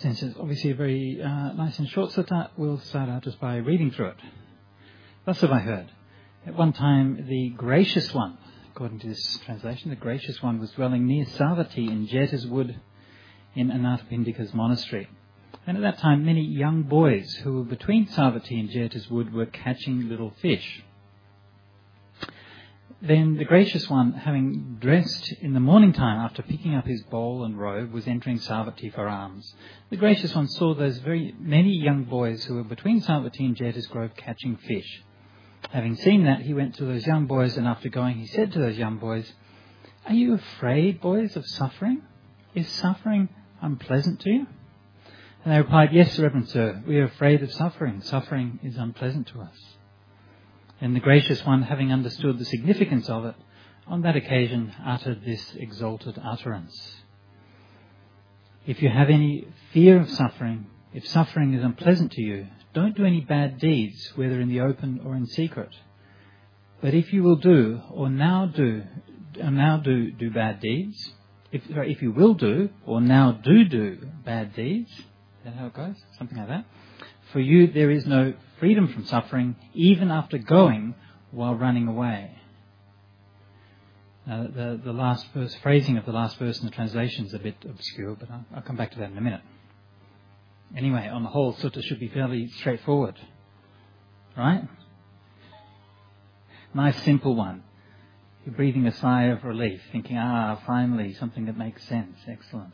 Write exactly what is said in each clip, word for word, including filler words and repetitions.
since it's obviously a very uh, nice and short sutta, we'll start out just by reading through it. Thus have I heard. At one time, the Gracious One, according to this translation, the Gracious One was dwelling near Savatthi in Jeta's wood in Anathapindika's monastery. And at that time, many young boys who were between Savatthi and Jeta's wood were catching little fish. Then the Gracious One, having dressed in the morning time after picking up his bowl and robe, was entering Savatthi for alms. The Gracious One saw those very many young boys who were between Savatthi and Jeta's grove catching fish. Having seen that, he went to those young boys, and after going, he said to those young boys, "Are you afraid, boys, of suffering? Is suffering unpleasant to you?" And they replied, "Yes, Reverend Sir, we are afraid of suffering. Suffering is unpleasant to us." And the Gracious One, having understood the significance of it, on that occasion uttered this exalted utterance. "If you have any fear of suffering, if suffering is unpleasant to you, don't do any bad deeds, whether in the open or in secret. But if you will do, or now do, or now do, do bad deeds, if, sorry, if you will do, or now do do bad deeds," is that how it goes? Something like that. "For you there is no freedom from suffering, even after going while running away." Now, the, the last verse, phrasing of the last verse in the translation is a bit obscure, but I'll, I'll come back to that in a minute. Anyway, on the whole, sutta should be fairly straightforward. Right? Nice, simple one. You're breathing a sigh of relief, thinking, ah, finally, something that makes sense. Excellent.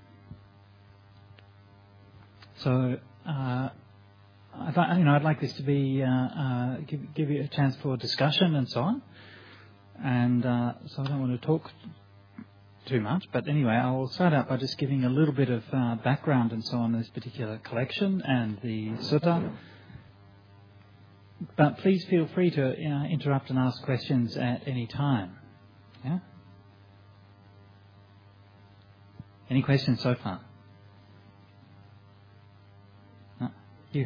So, uh, I'd like, you know, I'd like this to be, uh, uh, give, give you a chance for discussion and so on. And uh, so I don't want to talk too much, but anyway, I'll start out by just giving a little bit of uh, background and so on this particular collection and the sutta. But please feel free to uh, interrupt and ask questions at any time. Yeah? Any questions so far? No? You?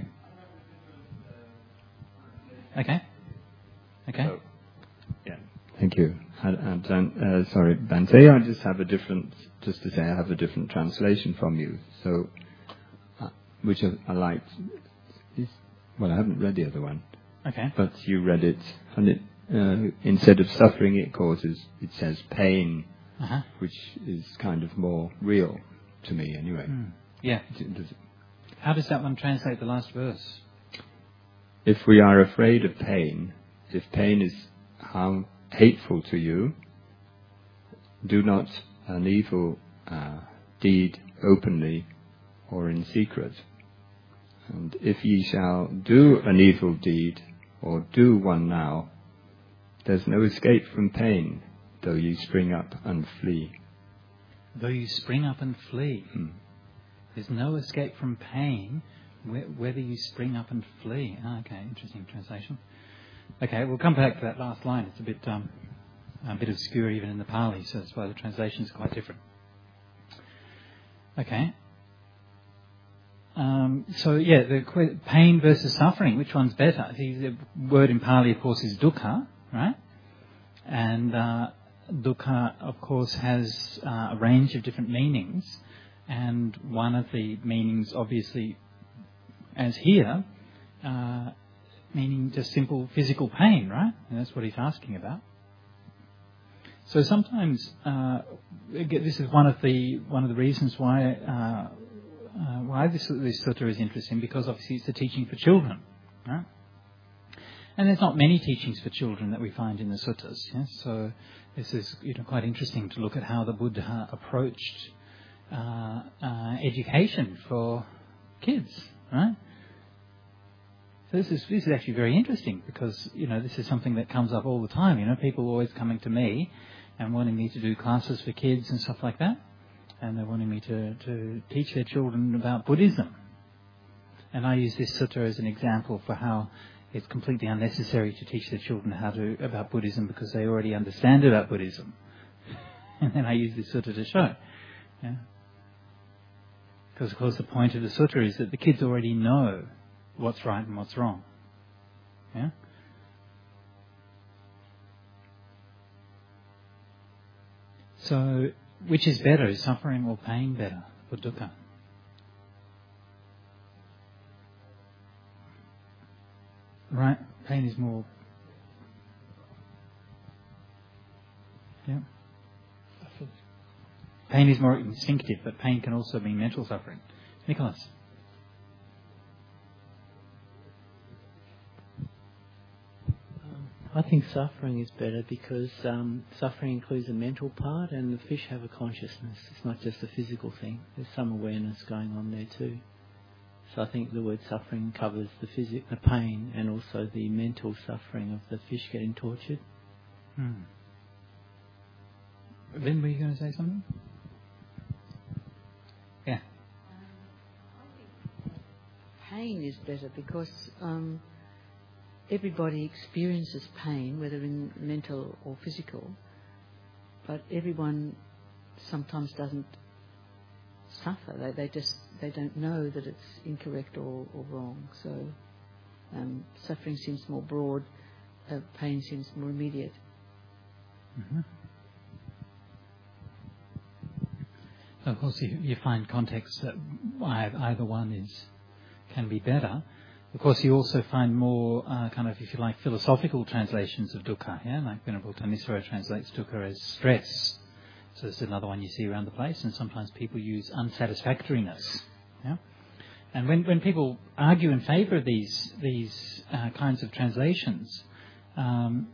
Okay. Okay. So, yeah. Thank you. I, I, uh, sorry, Bante, I just have a different, just to say I have a different translation from you. So, uh, which I, I liked. Is, well, I haven't read the other one. Okay. But you read it, and it, uh, instead of suffering it causes, it says pain, uh-huh. which is kind of more real to me anyway. Mm. Yeah. Does it, How does that one translate the last verse? If we are afraid of pain, if pain is harm, hateful to you, do not an evil uh, deed openly or in secret. And if ye shall do an evil deed, or do one now, there's no escape from pain, though ye spring up and flee. Though you spring up and flee. Hmm. There's no escape from pain, whether you spring up and flee. Oh, okay, interesting translation. Okay, we'll come back to that last line. It's a bit um, a bit obscure even in the Pali, so that's why the translation is quite different. Okay. Um, so, yeah, the que- pain versus suffering, which one's better? The word in Pali, of course, is dukkha, right? And uh, dukkha, of course, has uh, a range of different meanings. And one of the meanings, obviously, as here, uh, meaning just simple physical pain, right? And that's what he's asking about. So sometimes uh, this is one of the one of the reasons why uh, uh, why this this sutta is interesting, because obviously it's a teaching for children, right? And there's not many teachings for children that we find in the suttas. Yeah? So this is you know quite interesting to look at how the Buddha approached uh, uh, education for kids, right? So this is this is actually very interesting because you know this is something that comes up all the time. You know, people always coming to me and wanting me to do classes for kids and stuff like that, and they're wanting me to, to teach their children about Buddhism. And I use this sutta as an example for how it's completely unnecessary to teach their children how to about Buddhism because they already understand about Buddhism. And then I use this sutta to show. Yeah. Because of course the point of the sutta is that the kids already know what's right and what's wrong. Yeah? So, which is better? Is suffering or pain better for dukkha? Right. Pain is more... Yeah. Pain is more instinctive, but pain can also be mental suffering. Nicholas? I think suffering is better because um, suffering includes a mental part, and the fish have a consciousness. It's not just a physical thing. There's some awareness going on there too. So I think the word suffering covers the physic, the pain, and also the mental suffering of the fish getting tortured. Hmm. Lynn, were you going to say something? Yeah. Pain is better because um, everybody experiences pain, whether in mental or physical, but everyone sometimes doesn't suffer. They, they just they don't know that it's incorrect or, or wrong. So um, suffering seems more broad, uh, pain seems more immediate. Mm-hmm. So of course, you, you find contexts that either one is can be better. Of course, you also find more uh, kind of, if you like, philosophical translations of dukkha. Yeah, like Venerable Thanissaro translates dukkha as stress. So this is another one you see around the place. And sometimes people use unsatisfactoriness. Yeah, and when when people argue in favour of these these uh, kinds of translations, um,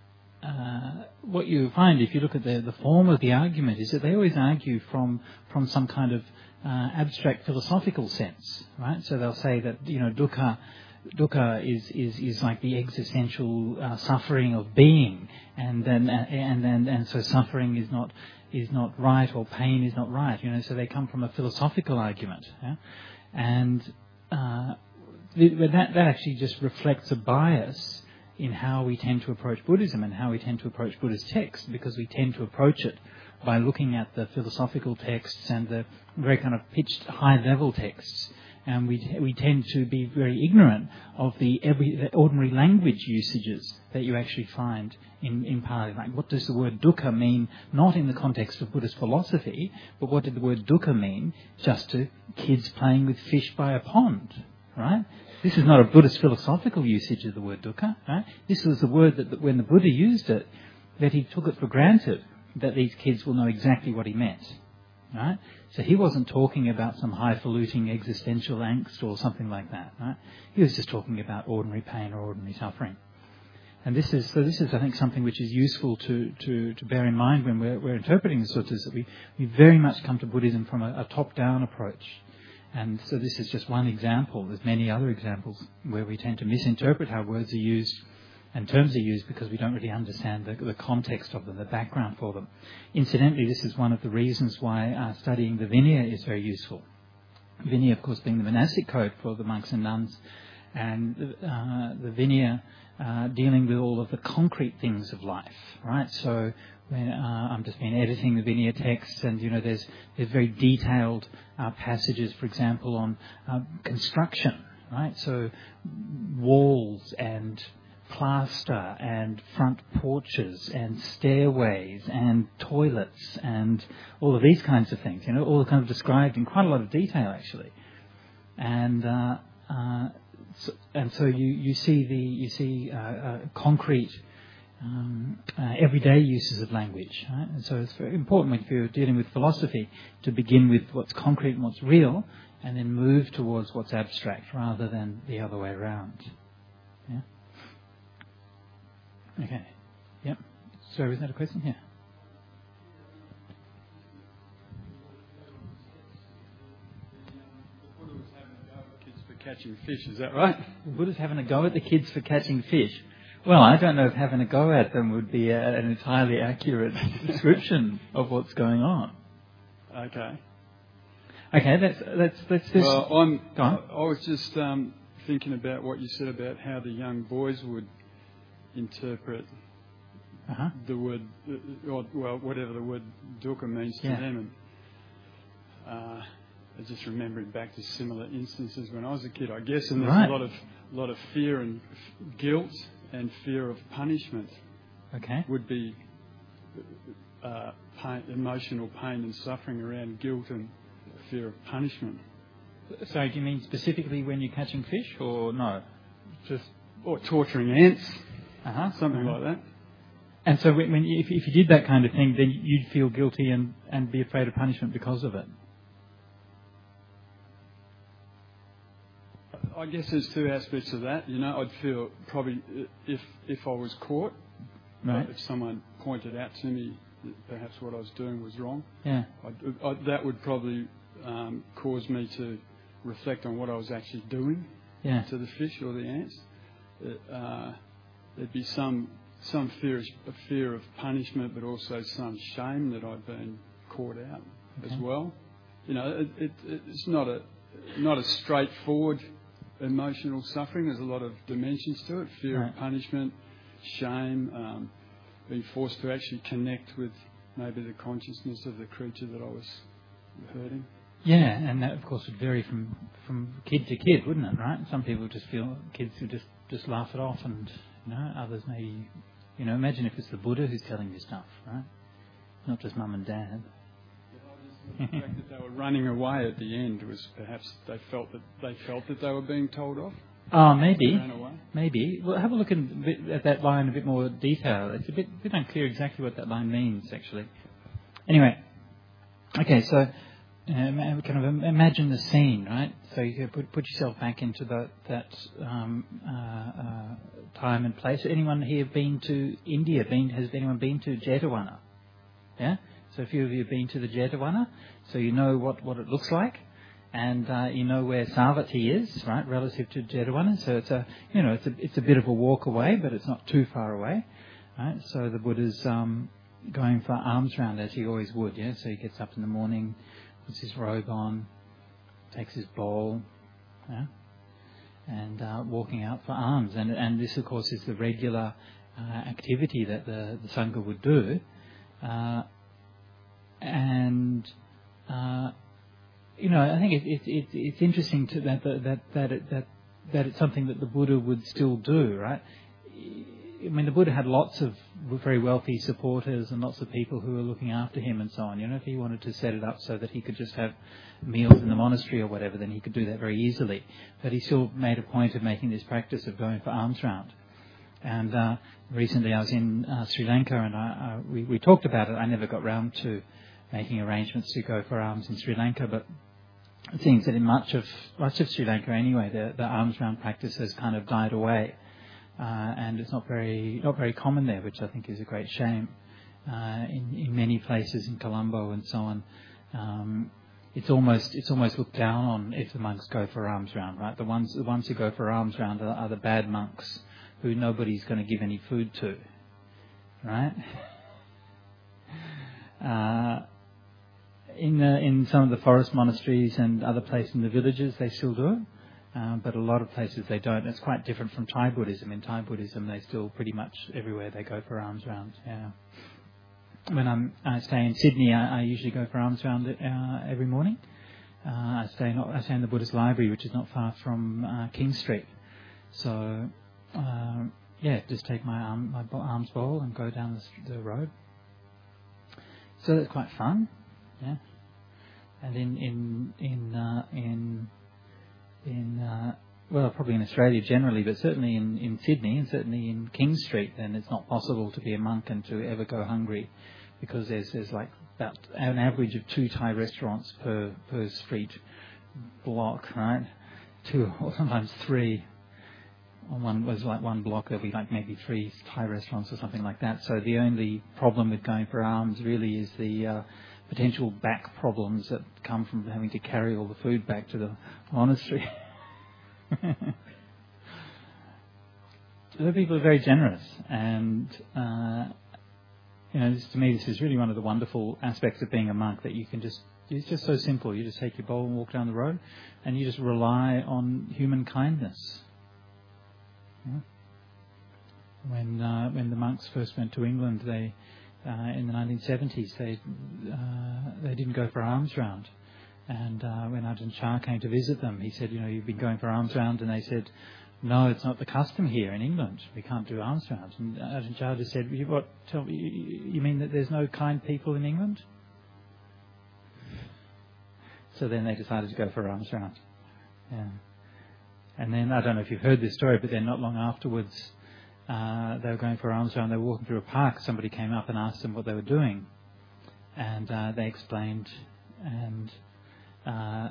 uh, what you find if you look at the the form of the argument is that they always argue from from some kind of Uh, abstract philosophical sense, right? So they'll say that, you know, dukkha, dukkha is, is, is like the existential uh, suffering of being, and then and then and so suffering is not is not right, or pain is not right, you know. So they come from a philosophical argument, yeah? and uh, that that actually just reflects a bias in how we tend to approach Buddhism and how we tend to approach Buddhist texts, because we tend to approach it by looking at the philosophical texts and the very kind of pitched high-level texts, and we we tend to be very ignorant of the every the ordinary language usages that you actually find in, in Pali. Like, what does the word dukkha mean, not in the context of Buddhist philosophy, but what did the word dukkha mean just to kids playing with fish by a pond, right? This is not a Buddhist philosophical usage of the word dukkha, right? This was the word that, that when the Buddha used it, that he took it for granted that these kids will know exactly what he meant, right? So he wasn't talking about some highfalutin existential angst or something like that, right? He was just talking about ordinary pain or ordinary suffering. And this is, so this is, I think, something which is useful to, to, to bear in mind when we're, we're interpreting the suttas, that we, we very much come to Buddhism from a, a top-down approach. And so this is just one example. There's many other examples where we tend to misinterpret how words are used and terms are used because we don't really understand the, the context of them, the background for them. Incidentally, this is one of the reasons why uh, studying the Vinaya is very useful. Vinaya, of course, being the monastic code for the monks and nuns, and uh, the Vinaya uh, dealing with all of the concrete things of life, right? So when uh, I'm just been editing the Vinaya texts, and you know, there's there's very detailed uh, passages, for example, on uh, construction, right? So walls and plaster and front porches and stairways and toilets and all of these kinds of things, you know, all kind of described in quite a lot of detail actually. And uh, uh, so, and so you, you see the you see uh, uh, concrete um, uh, everyday uses of language, right? And so it's very important if you're dealing with philosophy to begin with what's concrete and what's real, and then move towards what's abstract rather than the other way around. Yeah. Okay. Yep. Sorry, was that a question? Yeah. Catching fish, is that right? The Buddha's having a go at the kids for catching fish. Well, I don't know if having a go at them would be a, an entirely accurate description of what's going on. Okay. Okay, let's let's let's just. Well, I'm. Go on. I was just um, thinking about what you said about how the young boys would interpret uh-huh. the word, or well, whatever the word dukkha means to yeah. them, and. Uh, I just remembering back to similar instances when I was a kid, I guess, and there's right. a lot of lot of fear and f- guilt and fear of punishment. Okay. Would be uh, pain, emotional pain and suffering around guilt and fear of punishment. So, do you mean specifically when you're catching fish, or no? Just or torturing ants, Uh-huh. something uh-huh. like that. And so when, when you, if, if you did that kind of thing, then you'd feel guilty and, and be afraid of punishment because of it. I guess there's two aspects of that. You know, I'd feel probably if if I was caught, Right. if someone pointed out to me that perhaps what I was doing was wrong, Yeah. I'd, I, that would probably um, cause me to reflect on what I was actually doing Yeah. to the fish or the ants. Uh, there'd be some some fear of, fear of punishment, but also some shame that I'd been caught out Okay. as well. You know, it, it, it's not a not a straightforward emotional suffering. There's a lot of dimensions to it: fear Right. of punishment, shame, um, being forced to actually connect with maybe the consciousness of the creature that I was hurting. Yeah, and that of course would vary from, from kid to kid, wouldn't it? Right? Some people just feel kids who just, just laugh it off, and you know, others maybe, you know, imagine if it's the Buddha who's telling you stuff, right? Not just mum and dad. The fact that they were running away at the end was perhaps they felt that they felt that they were being told off. Oh, They maybe, ran away. maybe. Well, have a look in, bit- at that line in a bit more detail. It's a bit, bit unclear exactly what that line means, actually. Anyway, okay, so um, kind of im- imagine the scene, right? So you can put, put yourself back into the, that um, uh, uh, time and place. Anyone here been to India? Been has anyone been to Jetavana? Yeah. So a few of you have been to the Jetavana, so you know what, what it looks like, and uh, you know where Savatthi is, right, relative to Jetavana. So it's a, you know, it's a it's a bit of a walk away, but it's not too far away, right? So the Buddha's um, going for alms round as he always would, yeah. So he gets up in the morning, puts his robe on, takes his bowl, yeah, and uh, walking out for alms. And and this, of course, is the regular uh, activity that the the Sangha would do. Uh, And uh, you know, I think it, it, it, it's interesting to that that that it, that that it's something that the Buddha would still do, right? I mean, the Buddha had lots of very wealthy supporters and lots of people who were looking after him and so on. You know, if he wanted to set it up so that he could just have meals in the monastery or whatever, then he could do that very easily. But he still made a point of making this practice of going for alms round. And uh, recently, I was in uh, Sri Lanka, and I, I, we, we talked about it. I never got round to making arrangements to go for alms in Sri Lanka, but it seems that in much of much of Sri Lanka anyway, the, the alms round practice has kind of died away, uh, and it's not very not very common there, which I think is a great shame. Uh, in, in many places in Colombo and so on, um, it's almost it's almost looked down on if the monks go for alms round, right? The ones the ones who go for alms round are, are the bad monks who nobody's going to give any food to, right? Uh, In uh, in some of the forest monasteries and other places in the villages, they still do it, uh, but a lot of places they don't. It's quite different from Thai Buddhism. In Thai Buddhism, they still pretty much everywhere they go for alms rounds. Yeah. When I'm I stay in Sydney, I, I usually go for alms round uh, every morning. Uh, I stay not I stay in the Buddhist Library, which is not far from uh, King Street. So uh, yeah, just take my arm, my alms bowl and go down the, the road. So that's quite fun. Yeah, and in in in uh, in in uh, well, probably in Australia generally, but certainly in, in Sydney and certainly in King Street, then it's not possible to be a monk and to ever go hungry, because there's there's like about an average of two Thai restaurants per per street block, right? Two or sometimes three. On one was like one block, there'll be like maybe three Thai restaurants or something like that. So the only problem with going for alms really is the uh, potential back problems that come from having to carry all the food back to the monastery. Other people are very generous, and uh, you know, this, to me, this is really one of the wonderful aspects of being a monk, that you can just, it's just so simple. You just take your bowl and walk down the road, and you just rely on human kindness. Yeah. When uh, when the monks first went to England, they uh, in the nineteen seventies, they uh, they didn't go for alms round. And uh, when Ajahn Chah came to visit them, he said, you know, you've been going for alms round, and they said, no, it's not the custom here in England. We can't do alms rounds. And Ajahn Chah just said, you, what? Tell me, you, you mean that there's no kind people in England? So then they decided to go for alms round. Yeah. And then, I don't know if you've heard this story, but then not long afterwards, uh, they were going for alms round, they were walking through a park, somebody came up and asked them what they were doing. And uh, they explained, and uh,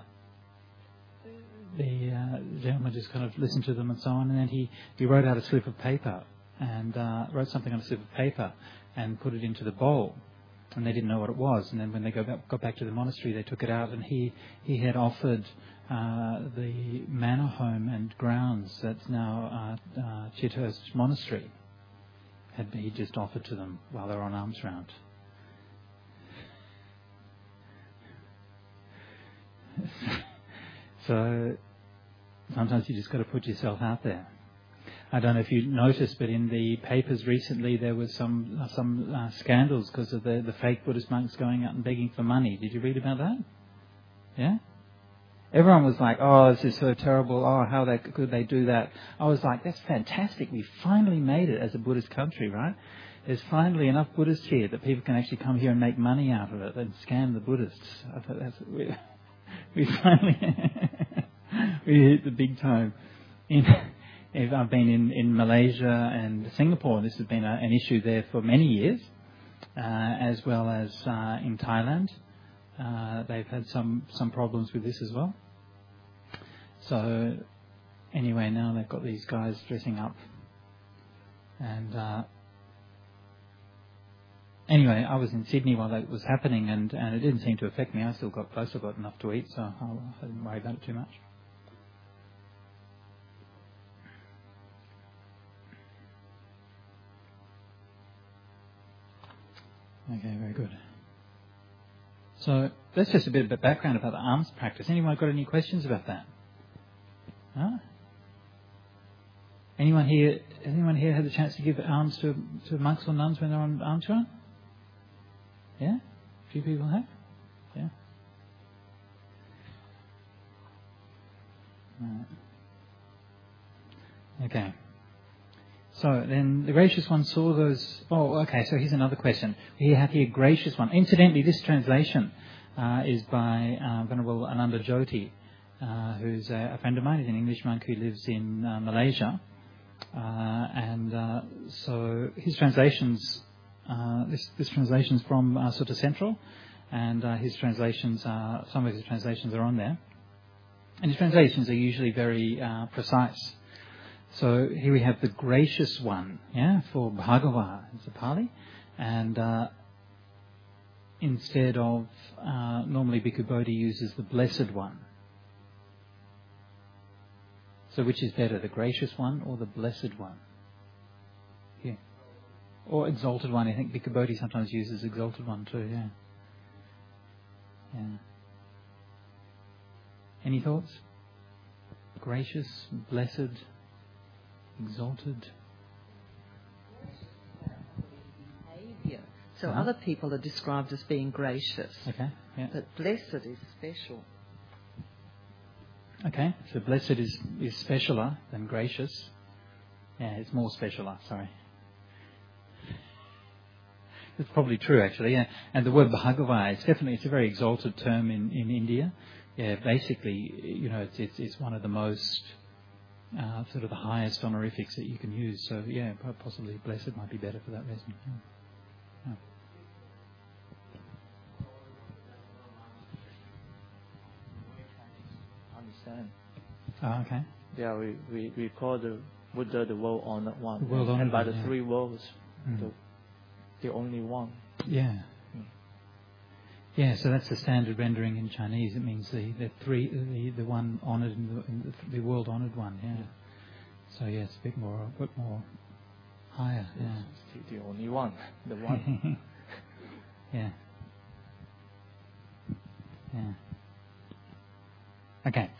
the uh, gentleman just kind of listened to them and so on, and then he, he wrote out a slip of paper, and uh, wrote something on a slip of paper and put it into the bowl. And they didn't know what it was. And then when they go back, got back to the monastery, they took it out, and he, he had offered uh, the manor home and grounds that's now uh, uh, Chithurst Monastery. Had he just offered to them while they were on alms round. So sometimes you just got to put yourself out there. I don't know if you noticed, but in the papers recently there was some uh, some uh, scandals because of the, the fake Buddhist monks going out and begging for money. Did you read about that? Yeah? Everyone was like, oh, this is so terrible. Oh, how they, could they do that? I was like, that's fantastic. We finally made it as a Buddhist country, right? There's finally enough Buddhists here that people can actually come here and make money out of it and scam the Buddhists. I thought that's... We, we finally... we hit the big time. In... I've been in, in Malaysia and Singapore, and this has been a, an issue there for many years, uh, as well as uh, in Thailand. Uh, they've had some, some problems with this as well. So, anyway, now they've got these guys dressing up. And uh, anyway, I was in Sydney while that was happening, and, and it didn't seem to affect me. I still got close, I got enough to eat, so I didn't worry about it too much. Okay, very good. So that's just a bit of background about the alms practice. Anyone got any questions about that? Huh? Anyone here? Anyone here had the chance to give alms to to monks or nuns when they're on alms run? Yeah, a few people have. Yeah. Right. Okay. So then the Gracious One saw those... Oh, okay, so here's another question. We have here Gracious One. Incidentally, this translation uh, is by uh, Venerable Ananda Jyoti, uh, who's a, a friend of mine. He's an English monk who lives in uh, Malaysia. Uh, and uh, so his translations... Uh, this, this translation's from uh, Sutta Central, and uh, his translations are... Some of his translations are on there. And his translations are usually very uh, precise. So here we have the Gracious One, yeah, for Bhagava, it's a Pali, and uh, instead of, uh, normally Bhikkhu Bodhi uses the Blessed One. So which is better, the Gracious One or the Blessed One? Yeah. Or Exalted One, I think Bhikkhu Bodhi sometimes uses Exalted One too, yeah. Yeah. Any thoughts? Gracious, Blessed, Exalted. Behavior. So Uh-huh. other people are described as being gracious. Okay, yeah. But blessed is special. Okay, so blessed is, is specialer than gracious. Yeah, it's more specialer, sorry. It's probably true, actually, yeah. And the word Bhagava, it's definitely, it's a very exalted term in, in India. Yeah, basically, you know, it's, it's, it's one of the most... Uh, sort of the highest honorifics that you can use. So, yeah, possibly blessed might be better for that reason. Yeah. Understand. Oh, okay. Yeah, we, we, we call the Buddha the world honored one. The world and, and by honored the one, three yeah. worlds, Mm. the, the only one. Yeah. Mm. Yeah, so that's the standard rendering in Chinese. It means the, the three, the, the one honoured and the, and the, the world honoured one. Yeah. yeah. So yeah, it's a bit more, a bit more higher. Yeah. It's the, the only one, the one. yeah. Yeah. Okay.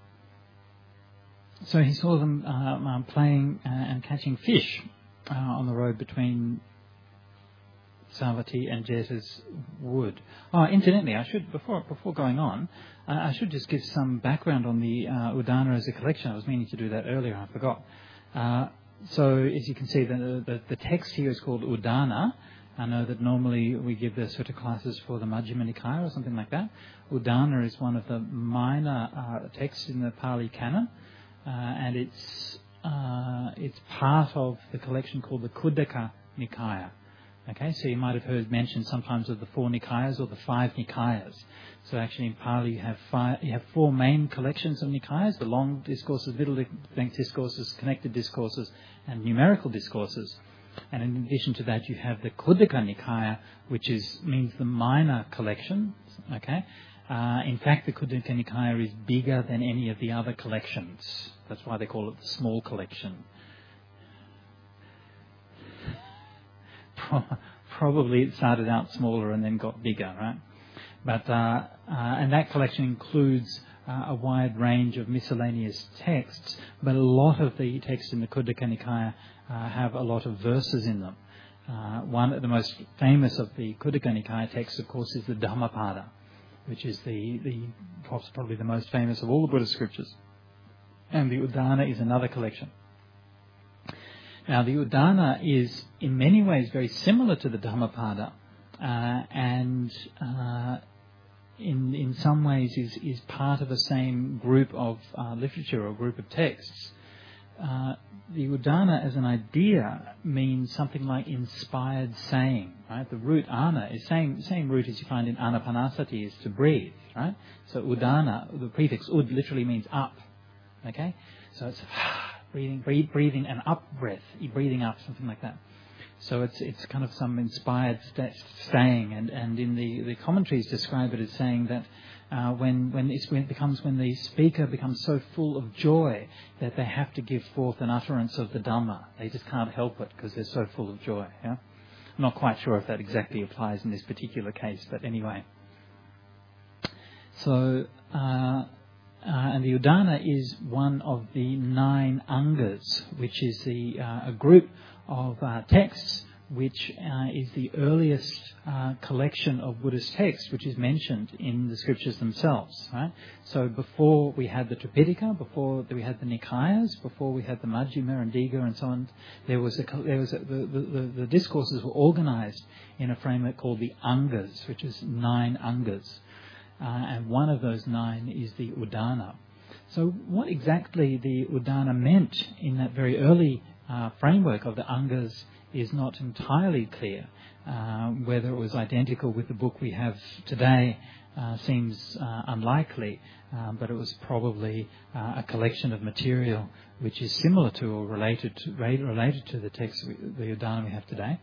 So he saw them uh, um, playing uh, and catching fish uh, on the road between Savatthi and Jeta's Wood. Oh, incidentally, I should before before going on, uh, I should just give some background on the uh, Udana as a collection. I was meaning to do that earlier, I forgot. Uh, so, as you can see, the, the the text here is called Udana. I know that normally we give the sutta classes for the Majjhima Nikaya or something like that. Udana is one of the minor uh, texts in the Pali Canon. uh, and it's uh, it's part of the collection called the Khuddaka Nikaya. Okay, so you might have heard mentioned sometimes of the four Nikayas or the five Nikayas. So actually in Pali you have five, you have four main collections of Nikayas: the long discourses, middle length discourses, connected discourses, and numerical discourses. And in addition to that, you have the Khuddaka Nikaya, which is means the minor collection. Okay, uh, in fact, the Khuddaka Nikaya is bigger than any of the other collections. That's why they call it the small collection. Probably it started out smaller and then got bigger, right? But uh, uh, and that collection includes uh, a wide range of miscellaneous texts, but a lot of the texts in the Khuddaka Nikaya uh, have a lot of verses in them. Uh, one of the most famous of the Khuddaka Nikaya texts, of course, is the Dhammapada, which is the, the probably the most famous of all the Buddhist scriptures. And the Udana is another collection. Now, the Udana is in many ways very similar to the Dhammapada, uh, and uh, in in some ways is, is part of the same group of uh, literature or group of texts. Uh, the Udana as an idea means something like inspired saying, right? The root ana is same same root as you find in anapanasati, is to breathe, right? So Udana, the prefix ud literally means up, okay? So it's breathing, breathe, breathing an up breath, breathing up, something like that. So it's it's kind of some inspired st- saying, and, and in the, the commentaries describe it as saying that uh, when when, it's, when it becomes when the speaker becomes so full of joy that they have to give forth an utterance of the Dhamma, they just can't help it because they're so full of joy. Yeah, I'm not quite sure if that exactly applies in this particular case, but anyway. So. Uh, Uh, and the Udana is one of the nine Angas, which is the uh, a group of uh, texts which uh, is the earliest uh, collection of Buddhist texts which is mentioned in the scriptures themselves. Right? So before we had the Tripitaka, before we had the Nikayas, before we had the Majjhima and Digha and so on, there was a, there was a, the, the, the discourses were organised in a framework called the Angas, which is nine Angas. Uh, and one of those nine is the Udana. So what exactly the Udana meant in that very early uh, framework of the Angas is not entirely clear. Uh, whether it was identical with the book we have today uh, seems uh, unlikely, um, but it was probably uh, a collection of material which is similar to or related to, related to the text, we, the Udana we have today.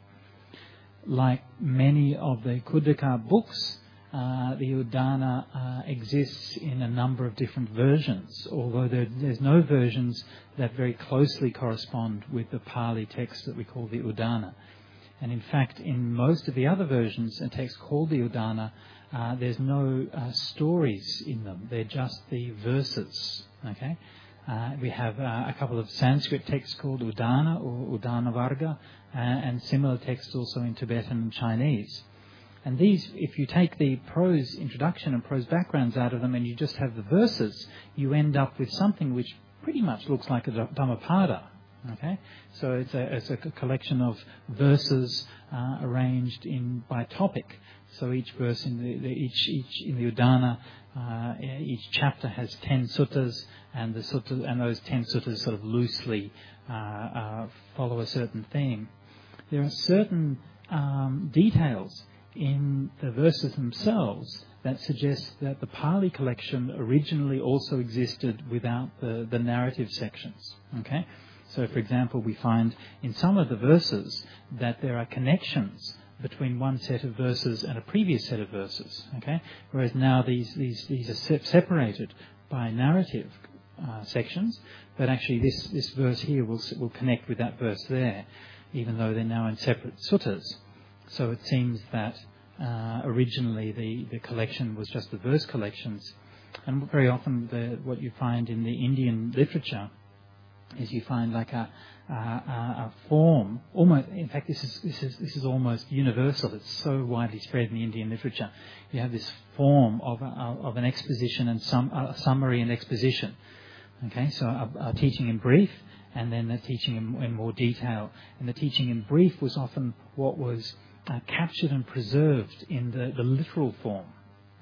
Like many of the Khuddaka books, Uh, the Udana uh, exists in a number of different versions, although there, there's no versions that very closely correspond with the Pali text that we call the Udana. And in fact, in most of the other versions, a text called the Udana, uh, there's no uh, stories in them. They're just the verses. Okay, uh, we have uh, a couple of Sanskrit texts called Udana or Udana Varga, uh, and similar texts also in Tibetan and Chinese. And these, if you take the prose introduction and prose backgrounds out of them and you just have the verses, you end up with something which pretty much looks like a Dhammapada. Okay, so it's a, it's a collection of verses uh, arranged in by topic. So each verse in the, the each each in the Udana, uh, each chapter has ten suttas, and the sutta and those ten suttas sort of loosely uh, uh, follow a certain theme. There are certain um, details in the verses themselves that suggest that the Pali collection originally also existed without the, the narrative sections. Okay, so for example, we find in some of the verses that there are connections between one set of verses and a previous set of verses. Okay, whereas now these these these are se- separated by narrative uh, sections, but actually this this verse here will will connect with that verse there, even though they're now in separate suttas. So it seems that uh, originally the, the collection was just the verse collections. And very often the, what you find in the Indian literature is you find like a, a, a form, almost, in fact this is, this is this is almost universal, it's so widely spread in the Indian literature. You have this form of, a, of an exposition and some a summary and exposition. Okay, so a, a teaching in brief, and then the teaching in, in more detail. And the teaching in brief was often what was Uh, captured and preserved in the, the literal form.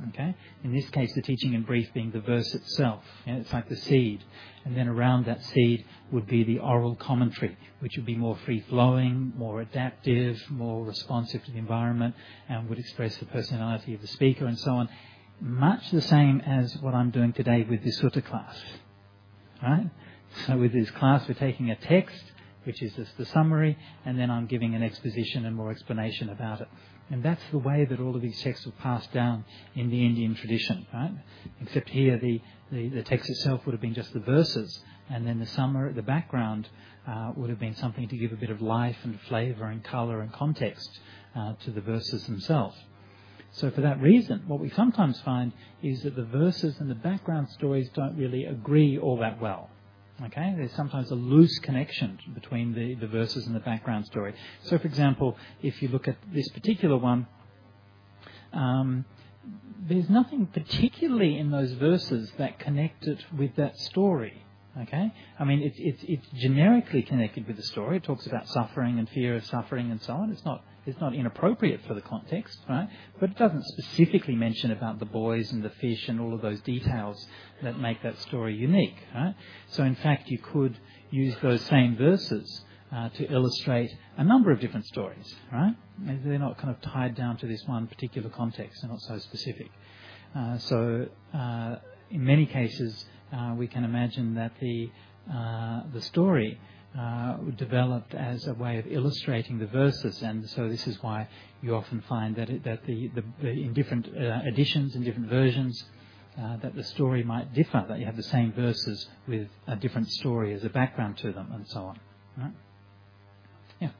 Okay? In this case, the teaching in brief being the verse itself. Yeah, it's like the seed. And then around that seed would be the oral commentary, which would be more free-flowing, more adaptive, more responsive to the environment, and would express the personality of the speaker and so on. Much the same as what I'm doing today with this sutta class. Right? So with this class, we're taking a text, which is just the summary, and then I'm giving an exposition and more explanation about it. And that's the way that all of these texts were passed down in the Indian tradition, right? Except here the, the, the text itself would have been just the verses, and then the summary, the background uh, would have been something to give a bit of life and flavour and colour and context uh, to the verses themselves. So for that reason, what we sometimes find is that the verses and the background stories don't really agree all that well. Okay, there's sometimes a loose connection between the, the verses and the background story. So, for example, if you look at this particular one, um, there's nothing particularly in those verses that connect it with that story. Okay, I mean it's it's it's generically connected with the story. It talks about suffering and fear of suffering and so on. It's not it's not inappropriate for the context, right? But it doesn't specifically mention about the boys and the fish and all of those details that make that story unique, right? So in fact, you could use those same verses uh, to illustrate a number of different stories, right? They're not kind of tied down to this one particular context. They're not so specific. Uh, so uh, in many cases, uh, we can imagine that the uh, the story Uh, developed as a way of illustrating the verses, and so this is why you often find that it, that the, the, the in different uh, editions, in different versions, uh, that the story might differ. That you have the same verses with a different story as a background to them, and so on. Right? Yeah.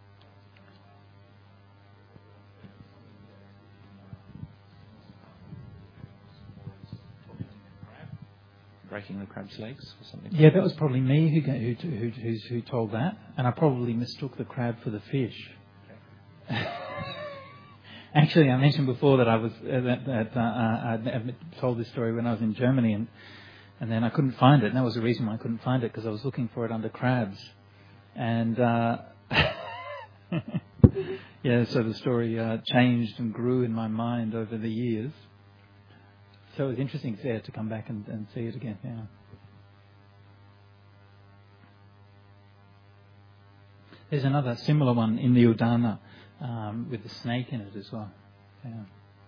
Breaking the crab's legs or something? Yeah, that was probably me who who who, who, who told that, and I probably mistook the crab for the fish. Okay. Actually, I mentioned before that I was uh, that, that uh, I told this story when I was in Germany, and and then I couldn't find it. And that was the reason why I couldn't find it, because I was looking for it under crabs, and uh, yeah, so the story uh, changed and grew in my mind over the years. So it was interesting there to come back and, and see it again. Yeah. There's another similar one in the Udana um, with the snake in it as well. Yeah.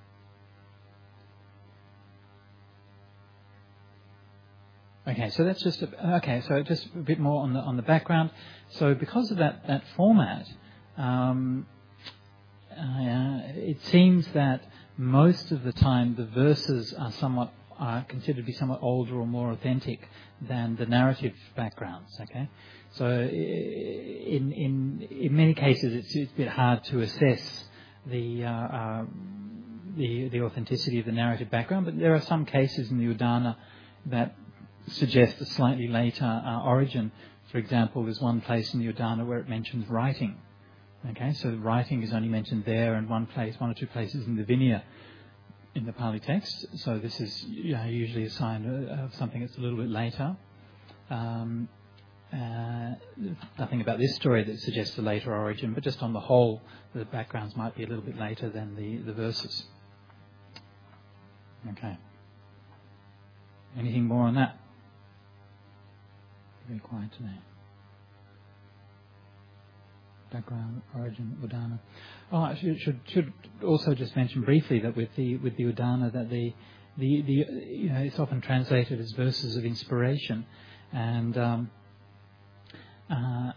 Okay, so that's just a, okay. So just a bit more on the on the background. So because of that that format, um, uh, it seems that most of the time the verses are somewhat are considered to be somewhat older or more authentic than the narrative backgrounds. Okay, so in in in many cases it's, it's a bit hard to assess the uh, uh, the the authenticity of the narrative background, but there are some cases in the Udana that suggest a slightly later uh, origin. For example, there's one place in the Udana where it mentions writing. Okay, so writing is only mentioned there, and one place, one or two places in the Vinaya, in the Pali text. So this is you know, usually a sign of something that's a little bit later. Um, uh, nothing about this story that suggests a later origin, but just on the whole, the backgrounds might be a little bit later than the, the verses. Okay. Anything more on that? Very quiet today. Background, origin, Udana. Oh, I should, should should also just mention briefly that with the with the Udana that the the the you know it's often translated as verses of inspiration, and um, uh,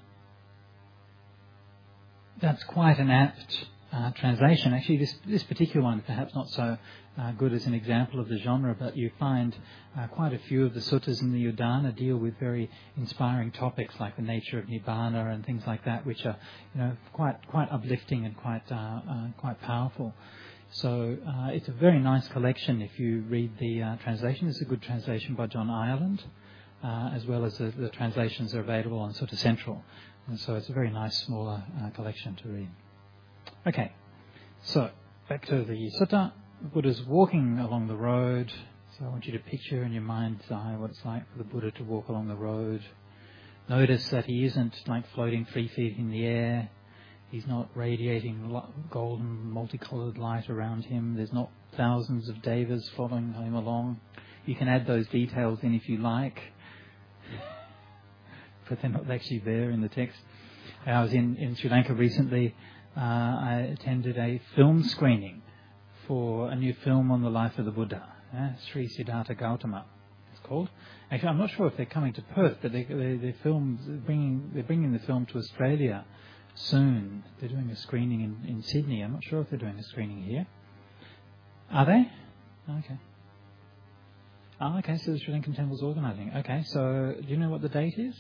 that's quite an apt uh, translation. Actually, this this particular one perhaps not so uh, good as an example of the genre, but you find uh, quite a few of the suttas in the Udana deal with very inspiring topics like the nature of Nibbana and things like that, which are you know quite quite uplifting and quite uh, uh, quite powerful. So uh, it's a very nice collection if you read the uh, translation. It's a good translation by John Ireland, uh, as well as the, the translations are available on Sutta Central. And so it's a very nice smaller uh, collection to read. Okay, so back to the sutta. The Buddha's walking along the road. So I want you to picture in your mind's eye what it's like for the Buddha to walk along the road. Notice that he isn't like floating three feet in the air. He's not radiating golden, multicoloured light around him. There's not thousands of devas following him along. You can add those details in if you like, but they're not actually there in the text. I was in, in Sri Lanka recently. Uh, I attended a film screening for a new film on the life of the Buddha, uh, Sri Siddhartha Gautama, it's called. Actually, I'm not sure if they're coming to Perth, but they, they, they're, films, they're, bringing, they're bringing the film to Australia soon. They're doing a screening in, in Sydney. I'm not sure if they're doing a screening here. Are they? Okay. Oh, okay, so the Sri Lankan Temple's organising. Okay, so do you know what the date is?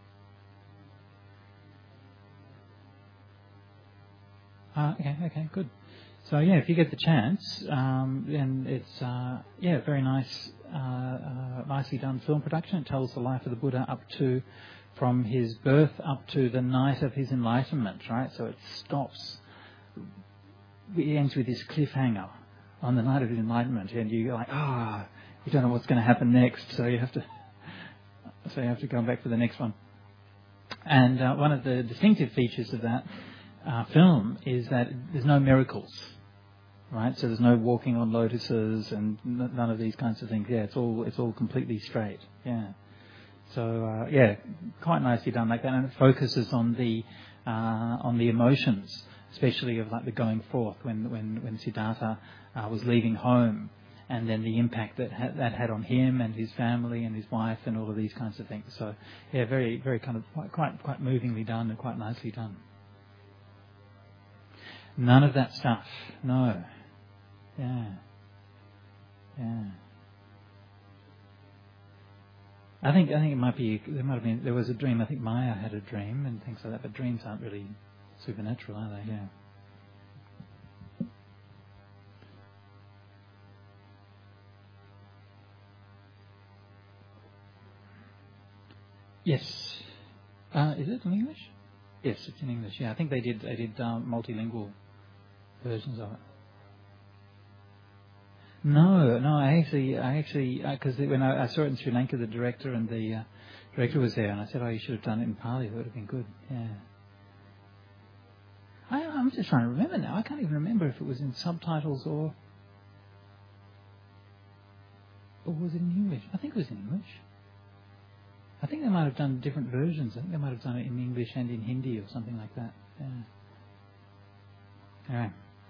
Uh, okay, okay, good. So yeah, if you get the chance, um, then it's uh, yeah, very nice, uh, uh, nicely done film production. It tells the life of the Buddha up to, from his birth up to the night of his enlightenment, right? So it stops. It ends with this cliffhanger on the night of his enlightenment, and you're like, ah, oh, you don't know what's going to happen next, so you have to, so you have to go back for the next one. And uh, one of the distinctive features of that Uh, film is that there's no miracles, right? So there's no walking on lotuses and n- none of these kinds of things. Yeah, it's all it's all completely straight. Yeah. So uh, yeah, quite nicely done like that, and it focuses on the uh, on the emotions, especially of like the going forth when when when Siddhartha uh, was leaving home, and then the impact that ha- that had on him and his family and his wife and all of these kinds of things. So yeah, very very kind of quite quite, quite movingly done and quite nicely done. None of that stuff. No. Yeah. Yeah. I think I think it might be there might have been there was a dream. I think Maya had a dream and things like that. But dreams aren't really supernatural, are they? Yeah. Yes. Uh, is it in English? Yes, it's in English. Yeah, I think they did. They did um, multilingual versions of it. No, no. I actually, I actually, because when I, I saw it in Sri Lanka, the director and the uh, director was there, and I said, "Oh, you should have done it in Pali. It would have been good." Yeah. I, I'm just trying to remember now. I can't even remember if it was in subtitles or or was it in English. I think it was in English. I think they might have done different versions. I think they might have done it in English and in Hindi or something like that. Yeah. All right.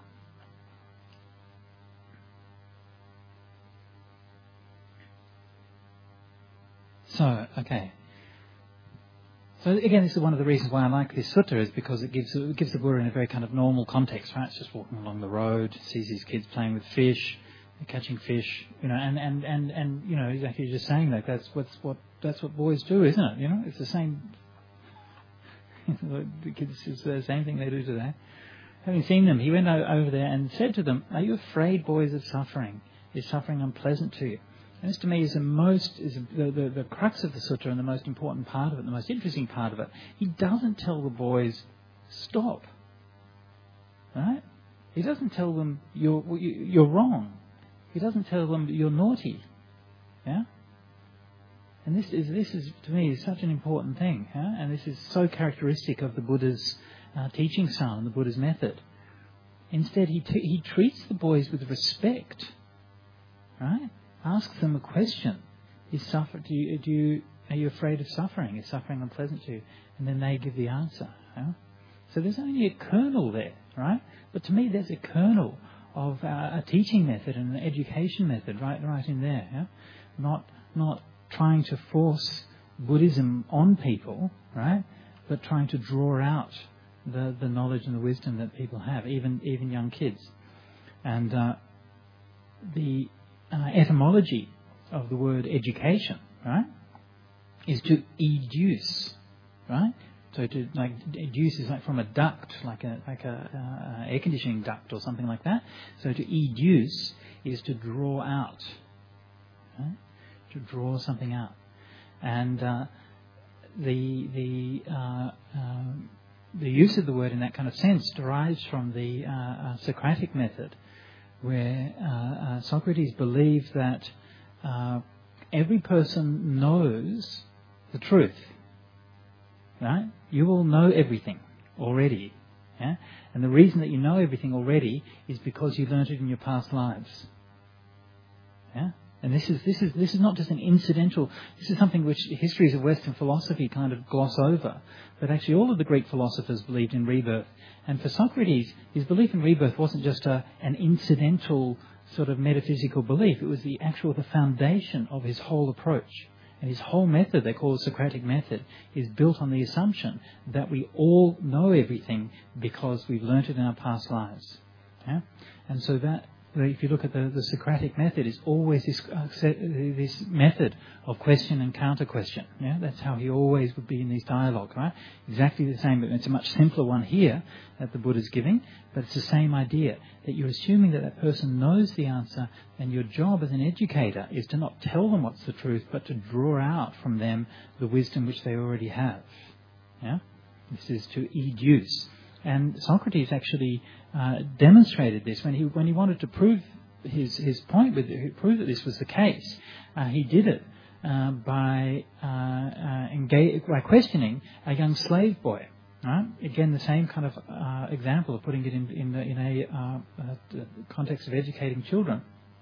So, okay. So again, this is one of the reasons why I like this sutta, is because it gives it gives the Buddha in a very kind of normal context, right? It's just walking along the road, sees these kids playing with fish, catching fish, you know, and, and, and, and you know, exactly just saying that that's what's what that's what boys do, isn't it? You know, it's the same. The kids, it's the same thing they do today. Having seen them, he went over there and said to them, "Are you afraid, boys, of suffering? Is suffering unpleasant to you?" And this, to me, is the most is the, the the crux of the sutta and the most important part of it, the most interesting part of it. He doesn't tell the boys, "Stop." Right? He doesn't tell them you're you're wrong. He doesn't tell them you're naughty. Yeah. And this is this is to me is such an important thing. Yeah? And this is so characteristic of the Buddha's uh, teaching style and the Buddha's method. Instead, he t- he treats the boys with respect. Right? Asks them a question: Is suffer? Do you, do you are you afraid of suffering? Is suffering unpleasant to you? And then they give the answer. Yeah? So there's only a kernel there, right? But to me, there's a kernel of uh, a teaching method and an education method right, right in there. Yeah? Not not trying to force Buddhism on people, right? But trying to draw out the, the knowledge and the wisdom that people have, even even young kids. And uh, the uh, etymology of the word education, right, is to educe, right? So to like educe is like from a duct, like a like a uh, air conditioning duct or something like that. So to educe is to draw out, right? To draw something out, and uh, the the uh, uh, the use of the word in that kind of sense derives from the uh, uh, Socratic method, where uh, uh, Socrates believed that uh, every person knows the truth. Right? You all know everything already. Yeah? And the reason that you know everything already is because you learnt it in your past lives. Yeah? And this is this is this is not just an incidental. This is something which histories of Western philosophy kind of gloss over. But actually, all of the Greek philosophers believed in rebirth. And for Socrates, his belief in rebirth wasn't just a, an incidental sort of metaphysical belief. It was the actual the foundation of his whole approach. And his whole method, they call the Socratic method, is built on the assumption that we all know everything because we've learnt it in our past lives. Yeah? And so that, if you look at the, the Socratic method, it's always this uh, this method of question and counter-question. Yeah? That's how he always would be in these dialogues, right? Exactly the same, but it's a much simpler one here that the Buddha's giving, but it's the same idea, that you're assuming that that person knows the answer, and your job as an educator is to not tell them what's the truth, but to draw out from them the wisdom which they already have. Yeah? This is to educe. And Socrates actually uh, demonstrated this when he when he wanted to prove his his point with it, prove that this was the case. Uh, he did it uh, by uh, uh, engage, by questioning a young slave boy. Right? Again, the same kind of uh, example of putting it in in, in a uh, uh, context of educating children.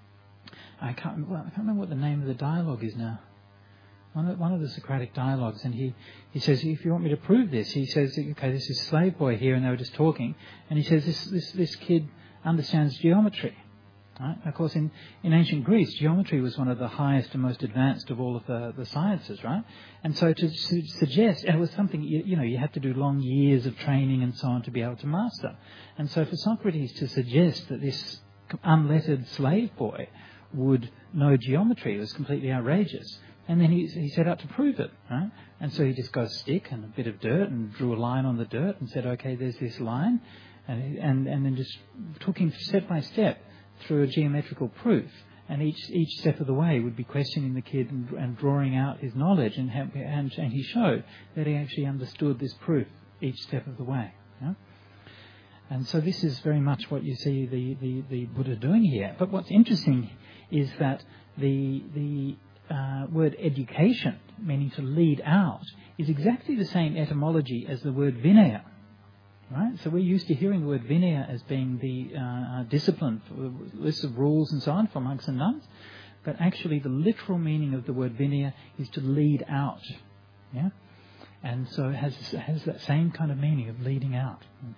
I can't well, I can't remember what the name of the dialogue is now. One of, one of the Socratic dialogues, and he, he says, if you want me to prove this, he says, okay, this is slave boy here, and they were just talking, and he says, this this, this kid understands geometry. Right? Of course, in, in ancient Greece, geometry was one of the highest and most advanced of all of the, the sciences, right? And so to su- suggest, and it was something, you, you know, you had to do long years of training and so on to be able to master. And so for Socrates to suggest that this unlettered slave boy would know geometry was completely outrageous. And then he, he set out to prove it, right? And so he just got a stick and a bit of dirt and drew a line on the dirt and said, okay, there's this line. And, and, and then just took him step by step through a geometrical proof. And each each step of the way would be questioning the kid and, and drawing out his knowledge. And, and, and he showed that he actually understood this proof each step of the way. Yeah? And so this is very much what you see the, the, the Buddha doing here. But what's interesting is that the the uh, word education, meaning to lead out, is exactly the same etymology as the word vinaya. Right? So we're used to hearing the word vinaya as being the uh, discipline, for lists of rules and so on for monks and nuns. But actually the literal meaning of the word vinaya is to lead out. Yeah? And so it has, has that same kind of meaning of leading out.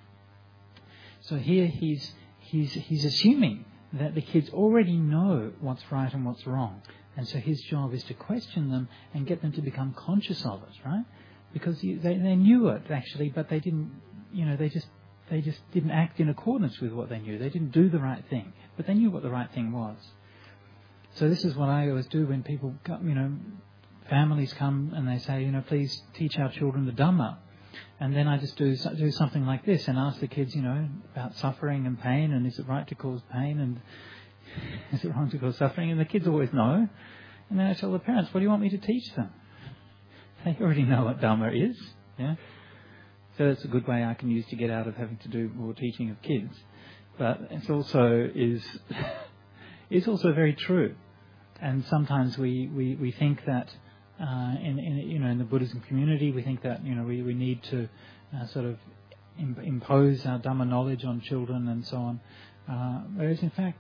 So here he's he's he's assuming that the kids already know what's right and what's wrong. And so his job is to question them and get them to become conscious of it, right? Because they, they knew it actually, but they didn't, you know, they just they just didn't act in accordance with what they knew. They didn't do the right thing, but they knew what the right thing was. So this is what I always do when people, come, you know, families come and they say, you know, please teach our children the Dhamma. And then I just do do something like this and ask the kids, you know, about suffering and pain, and is it right to cause pain, and is it wrong to cause suffering? And the kids always know. And then I tell the parents, what do you want me to teach them? They already know what Dhamma is. Yeah. So that's a good way I can use to get out of having to do more teaching of kids. But it's also is it's also very true. And sometimes we, we, we think that uh, in, in you know in the Buddhism community we think that you know we, we need to uh, sort of imp- impose our Dhamma knowledge on children and so on. Uh, whereas in fact,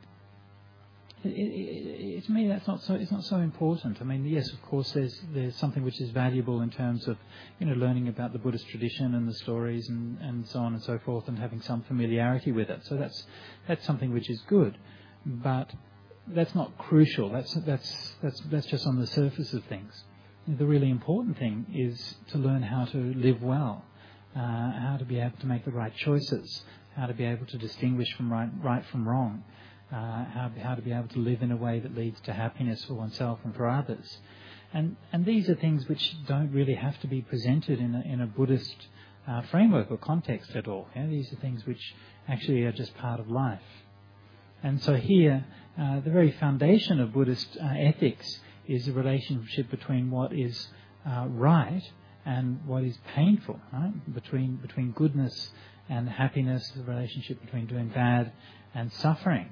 It, it, it, to me, that's not so. It's not so important. I mean, yes, of course, there's there's something which is valuable in terms of, you know, learning about the Buddhist tradition and the stories and, and so on and so forth, and having some familiarity with it. So that's that's something which is good, but that's not crucial. That's that's that's that's just on the surface of things. The really important thing is to learn how to live well, uh, how to be able to make the right choices, how to be able to distinguish from right right from wrong. Uh, how, how to be able to live in a way that leads to happiness for oneself and for others. And and these are things which don't really have to be presented in a, in a Buddhist uh, framework or context at all. Yeah? These are things which actually are just part of life. And so here, uh, the very foundation of Buddhist uh, ethics is the relationship between what is uh, right and what is painful, right? Between, between goodness and happiness, the relationship between doing bad and suffering.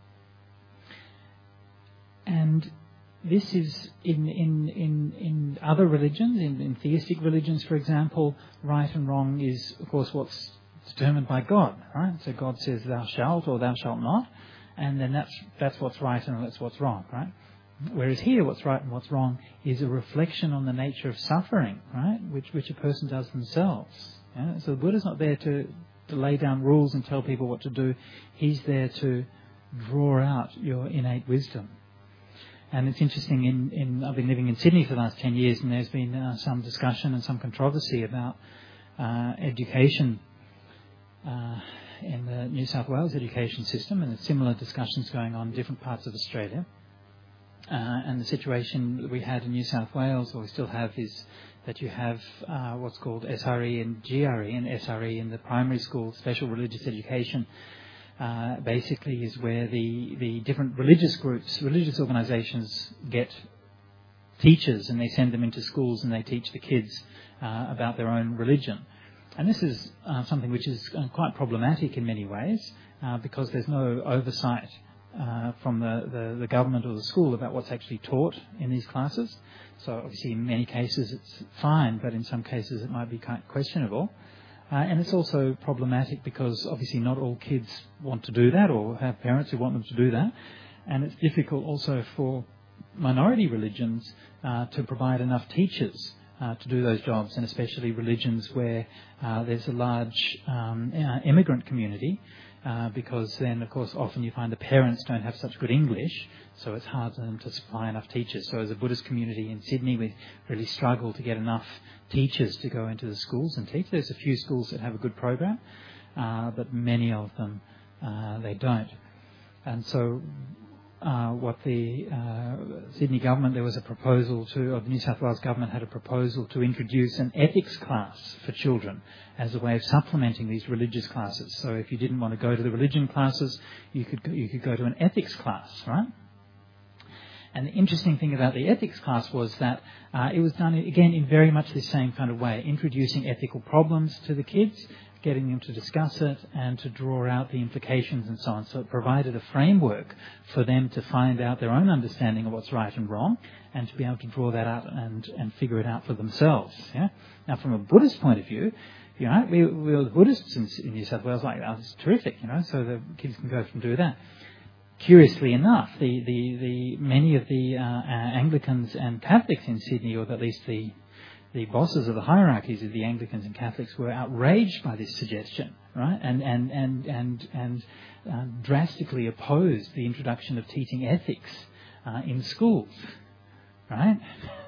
And this is in in, in, in other religions, in, in theistic religions, for example, right and wrong is, of course, what's determined by God, right? So God says, thou shalt or thou shalt not, and then that's that's what's right and that's what's wrong, right? Whereas here, what's right and what's wrong is a reflection on the nature of suffering, right? Which which a person does themselves. Yeah? So the Buddha's not there to, to lay down rules and tell people what to do. He's there to draw out your innate wisdom. And it's interesting, in, in I've been living in Sydney for the last ten years, and there's been uh, some discussion and some controversy about uh, education uh, in the New South Wales education system, and there's similar discussions going on in different parts of Australia. Uh, and the situation that we had in New South Wales, or we still have, is that you have uh, what's called S R E and G R E, and S R E in the primary school, special religious education, uh, basically is where the, the different religious groups, religious organisations get teachers and they send them into schools and they teach the kids uh, about their own religion. And this is uh, something which is uh, quite problematic in many ways uh, because there's no oversight uh, from the, the, the government or the school about what's actually taught in these classes. So obviously in many cases it's fine, but in some cases it might be quite questionable. Uh, and it's also problematic because obviously not all kids want to do that or have parents who want them to do that. And it's difficult also for minority religions uh, to provide enough teachers uh, to do those jobs, and especially religions where uh, there's a large um, uh, immigrant community, uh, because then, of course, often you find the parents don't have such good English, so it's hard for them to supply enough teachers. So as a Buddhist community in Sydney, we really struggle to get enough teachers to go into the schools and teach. There's a few schools that have a good program, uh, but many of them, uh, they don't. And so uh, what the uh, Sydney government, there was a proposal to, or the New South Wales government had a proposal to introduce an ethics class for children as a way of supplementing these religious classes. So if you didn't want to go to the religion classes, you could you could go to an ethics class, right? And the interesting thing about the ethics class was that uh, it was done, again, in very much the same kind of way, introducing ethical problems to the kids, getting them to discuss it and to draw out the implications and so on. So it provided a framework for them to find out their own understanding of what's right and wrong and to be able to draw that out and, and figure it out for themselves. Yeah. Now, from a Buddhist point of view, you know, we, we were the Buddhists in, in New South Wales like that. It's terrific, you know, so the kids can go off and do that. Curiously enough, the, the, the many of the uh, Anglicans and Catholics in Sydney, or at least the the bosses of the hierarchies of the Anglicans and Catholics, were outraged by this suggestion, right? And and and and and uh, drastically opposed the introduction of teaching ethics uh, in schools, right?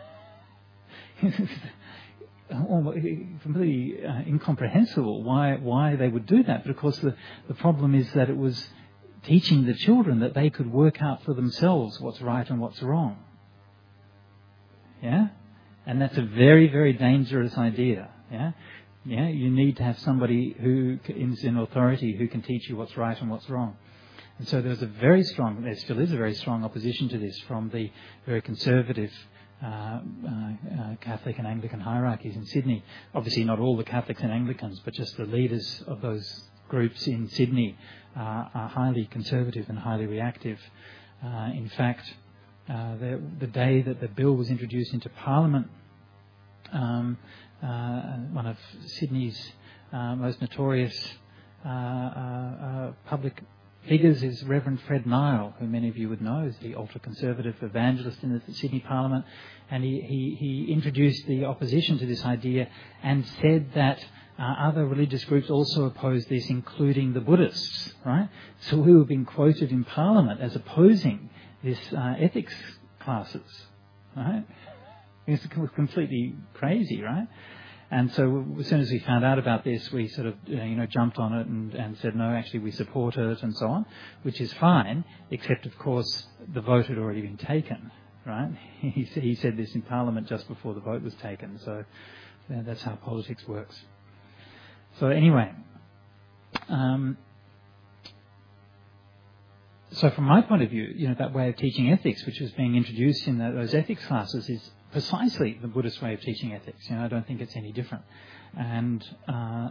Completely uh, incomprehensible why why they would do that. But of course, the the problem is that it was teaching the children that they could work out for themselves what's right and what's wrong. Yeah? And that's a very, very dangerous idea. Yeah? Yeah? You need to have somebody who is in authority who can teach you what's right and what's wrong. And so there's a very strong, there still is a very strong opposition to this from the very conservative uh, uh, uh, Catholic and Anglican hierarchies in Sydney. Obviously not all the Catholics and Anglicans, but just the leaders of those groups in Sydney uh, are highly conservative and highly reactive. Uh, in fact, uh, the, the day that the bill was introduced into Parliament, um, uh, one of Sydney's uh, most notorious uh, uh, uh, public figures is Reverend Fred Nile, who many of you would know is the ultra-conservative evangelist in the Sydney Parliament, and he, he, he introduced the opposition to this idea and said that Uh, other religious groups also oppose this, including the Buddhists, right? So we were being quoted in Parliament as opposing this uh, ethics classes, right? It's completely crazy, right? And so as soon as we found out about this, we sort of, you know, jumped on it and, and said, no, actually we support it and so on, which is fine, except, of course, the vote had already been taken, right? He, he said this in Parliament just before the vote was taken, so yeah, that's how politics works. So anyway, um, so from my point of view, you know, that way of teaching ethics, which was being introduced in the, those ethics classes, is precisely the Buddhist way of teaching ethics. You know, I don't think it's any different. And uh,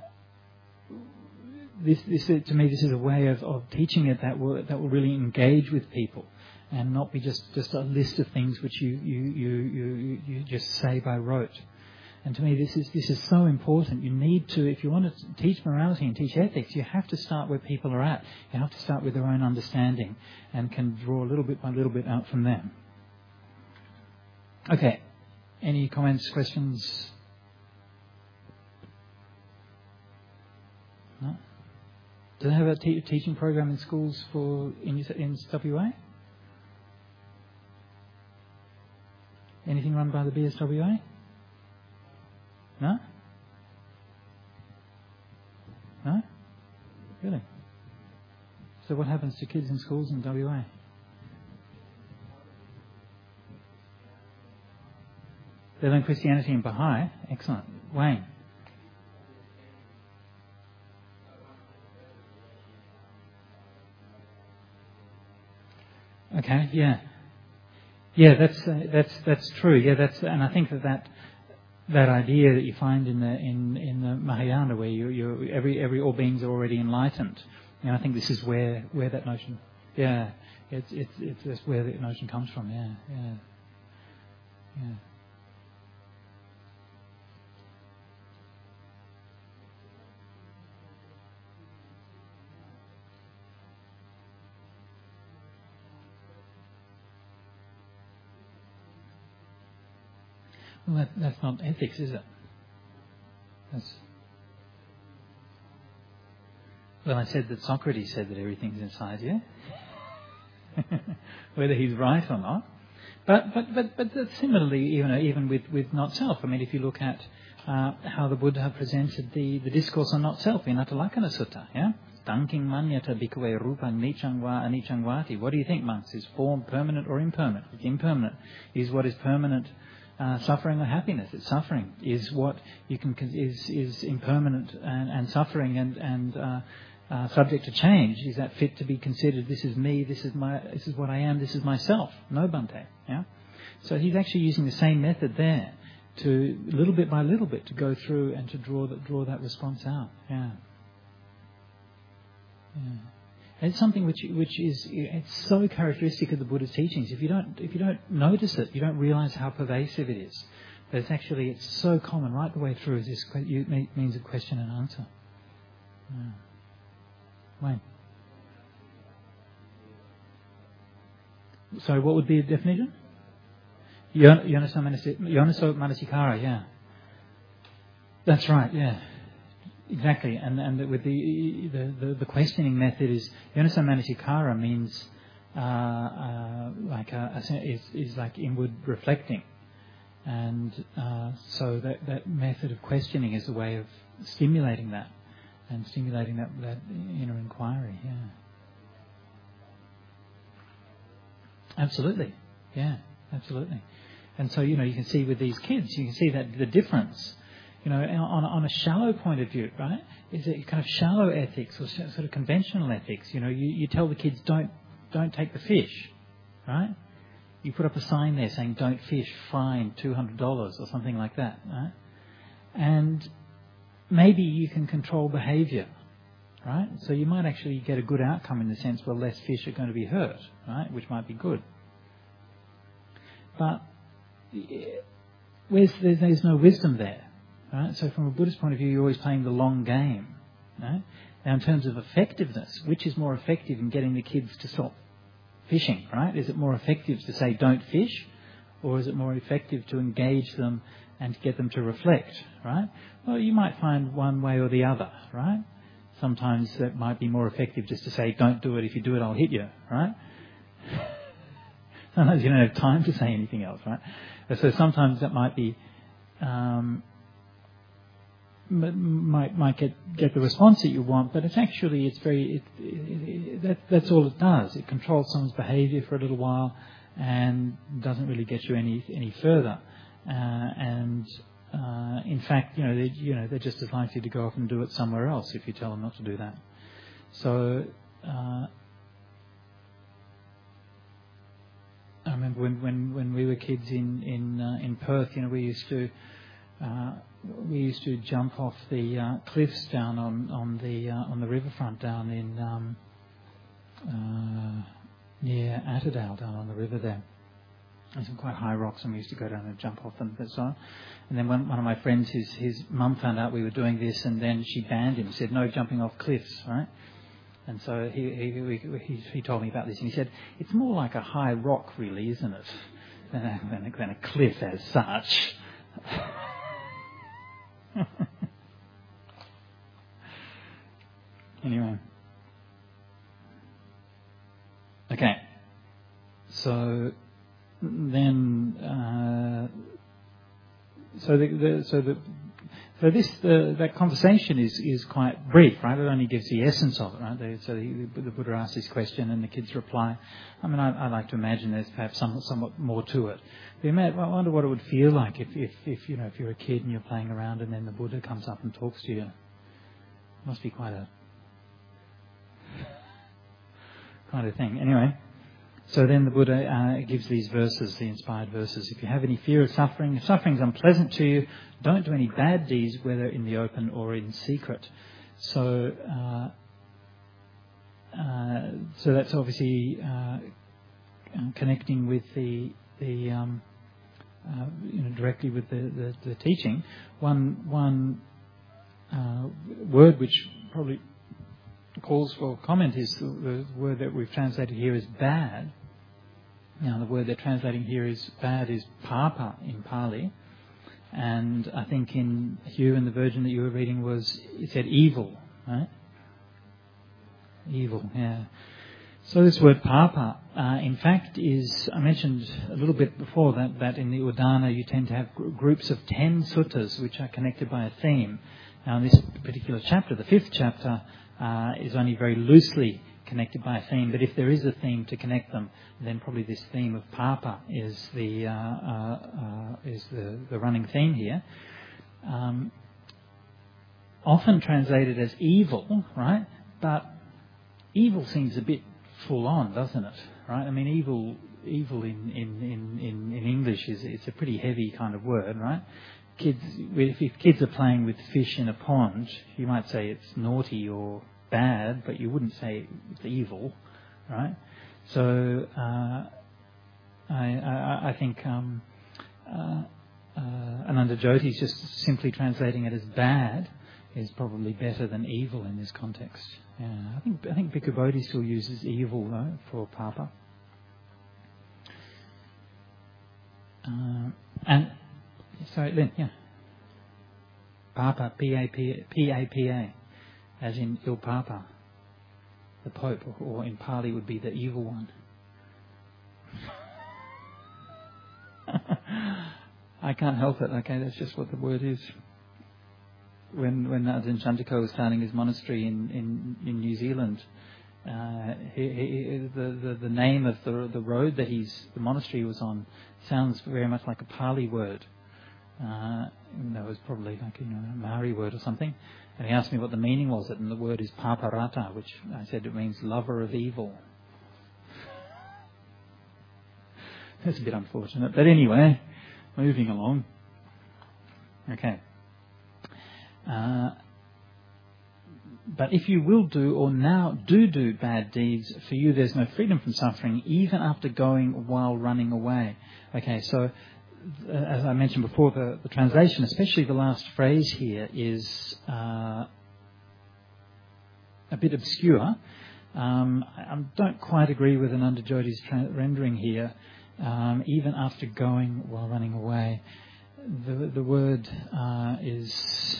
this, this, to me, this is a way of, of teaching it that will that will really engage with people, and not be just, just a list of things which you you, you, you you just say by rote. And to me, this is this is so important. You need to, if you want to teach morality and teach ethics, you have to start where people are at. You have to start with their own understanding and can draw a little bit by little bit out from them. Okay. Any comments, questions? No? Do they have a te- teaching program in schools for in, in W A? Anything run by the B S W A? No? No? Really? So what happens to kids in schools in W A? They learn Christianity in Baha'i. Excellent. Wayne? Okay, yeah. Yeah, that's uh, that's that's true. Yeah, that's and I think that that, that idea that you find in the in, in the Mahayana, where you you every every all beings are already enlightened. You know, I think this is where, where that notion, yeah, it's it's it's that's where the notion comes from. Yeah, yeah, yeah. Well, that, that's not ethics, is it? That's, well, I said that Socrates said that everything's inside you, whether he's right or not. But but but but similarly, you know, even with, with not self. I mean, if you look at uh, how the Buddha presented the, the discourse on not self in Attalakkhana Sutta, yeah. Tanking manyata bhikkhave rupang nichang va anicang vati. What do you think, monks? Is form permanent or impermanent? It's impermanent. Is what is permanent uh, suffering or happiness? It's suffering. Is what you can is is impermanent and, and suffering and and uh, uh, subject to change? Is that fit to be considered? This is me. This is my. This is what I am. This is myself. No, Bhante. Yeah. So he's actually using the same method there, to little bit by little bit to go through and to draw that draw that response out. Yeah. Yeah. And it's something which which is it's so characteristic of the Buddha's teachings. If you don't if you don't notice it, you don't realise how pervasive it is. But it's actually it's so common right the way through. Is this means of question and answer. Yeah. Wayne. So what would be the definition? Yonaso Manasikara. Yeah. That's right. Yeah. Exactly, and and with the the, the, the questioning method is Yonaso Manasikara means uh, uh, like a, a, is is like inward reflecting, and uh, so that that method of questioning is a way of stimulating that and stimulating that that inner inquiry. Yeah, absolutely. Yeah, absolutely. And so you know you can see with these kids, you can see that the difference. You know, on, on a shallow point of view, right? Is it kind of shallow ethics or sort of conventional ethics? You know, you, you tell the kids don't don't take the fish, right? You put up a sign there saying don't fish, fine two hundred dollars or something like that, right? And maybe you can control behaviour, right? So you might actually get a good outcome in the sense where less fish are going to be hurt, right? Which might be good. But where's, there's, there's no wisdom there. Right? So from a Buddhist point of view, you're always playing the long game. Right? Now, in terms of effectiveness, which is more effective in getting the kids to stop fishing? Right? Is it more effective to say don't fish, or is it more effective to engage them and to get them to reflect? Right? Well, you might find one way or the other. Right? Sometimes that might be more effective just to say don't do it. If you do it, I'll hit you. Right? Sometimes you don't have time to say anything else. Right? So sometimes that might be. Um, might might get get the response that you want, but it's actually it's very it, it, it, that that's all it does. It controls someone's behaviour for a little while, and doesn't really get you any any further. Uh, and uh, in fact, you know, they, you know, they're just as likely to go off and do it somewhere else if you tell them not to do that. So uh, I remember when, when, when we were kids in in uh, in Perth, you know, we used to. Uh, we used to jump off the uh, cliffs down on on the uh, on the riverfront down in um, uh, near Attadale, down on the river there. There's some quite high rocks, and we used to go down and jump off them and so on. And then one, one of my friends, his his mum found out we were doing this, and then she banned him. Said no jumping off cliffs, right? And so he he he, he, he told me about this, and he said it's more like a high rock, really, isn't it? than a, than a, than a cliff as such. Anyway. Okay. So then, uh, so the, the so the so this the, that conversation is, is quite brief, right? It only gives the essence of it, right? They, so the, the Buddha asks this question, and the kids reply. I mean, I, I like to imagine there's perhaps some, somewhat more to it. But I wonder what it would feel like if, if, if you know if you're a kid and you're playing around, and then the Buddha comes up and talks to you. It must be quite a kind of thing. Anyway, so then the Buddha uh, gives these verses, the inspired verses. If you have any fear of suffering, if suffering is unpleasant to you, don't do any bad deeds, whether in the open or in secret. So, uh, uh, so that's obviously uh, connecting with the the um, uh, you know directly with the, the, the teaching. One one uh, word which probably calls for comment is the, the word that we've translated here is bad. Now, the word they're translating here is bad is papa in Pali, and I think in Hugh in the version that you were reading was it said evil, right? Evil, yeah. So this word papa, uh, in fact, is I mentioned a little bit before that that in the Udana you tend to have gr- groups of ten suttas which are connected by a theme. Now, in this particular chapter, the fifth chapter, uh, is only very loosely connected by a theme. But if there is a theme to connect them, then probably this theme of papa is the uh, uh, uh, is the, the running theme here. Um, often translated as evil, right? But evil seems a bit full on, doesn't it? Right? I mean, evil evil in in, in, in, in English is it's a pretty heavy kind of word, right? Kids, if, if kids are playing with fish in a pond, you might say it's naughty or bad, but you wouldn't say it's evil, right? So uh, I, I, I think um, uh, uh, Ananda Jyoti is just simply translating it as bad is probably better than evil in this context. Yeah, I think I think Bhikkhu Bodhi still uses evil though for papa. Uh, and sorry, Lynn, yeah. Papa, P A P P A P A, as in Il Papa, the Pope, or in Pali would be the evil one. I can't help it. Okay, that's just what the word is. When when Ajahn Chandako was starting his monastery in, in, in New Zealand, uh, he, he, the, the the name of the the road that he's the monastery was on sounds very much like a Pali word. Uh, that was probably like you know a Maori word or something. And he asked me what the meaning was, and the word is paparata, which I said it means lover of evil. That's a bit unfortunate, but anyway, moving along. Okay. Uh, but if you will do or now do do bad deeds, for you there's no freedom from suffering, even after going while running away. Okay, so uh, as I mentioned before, the, the translation, especially the last phrase here, is uh, a bit obscure. Um, I don't quite agree with Ananda Jyoti's tra- rendering here. Um, even after going while running away, the the word uh, is.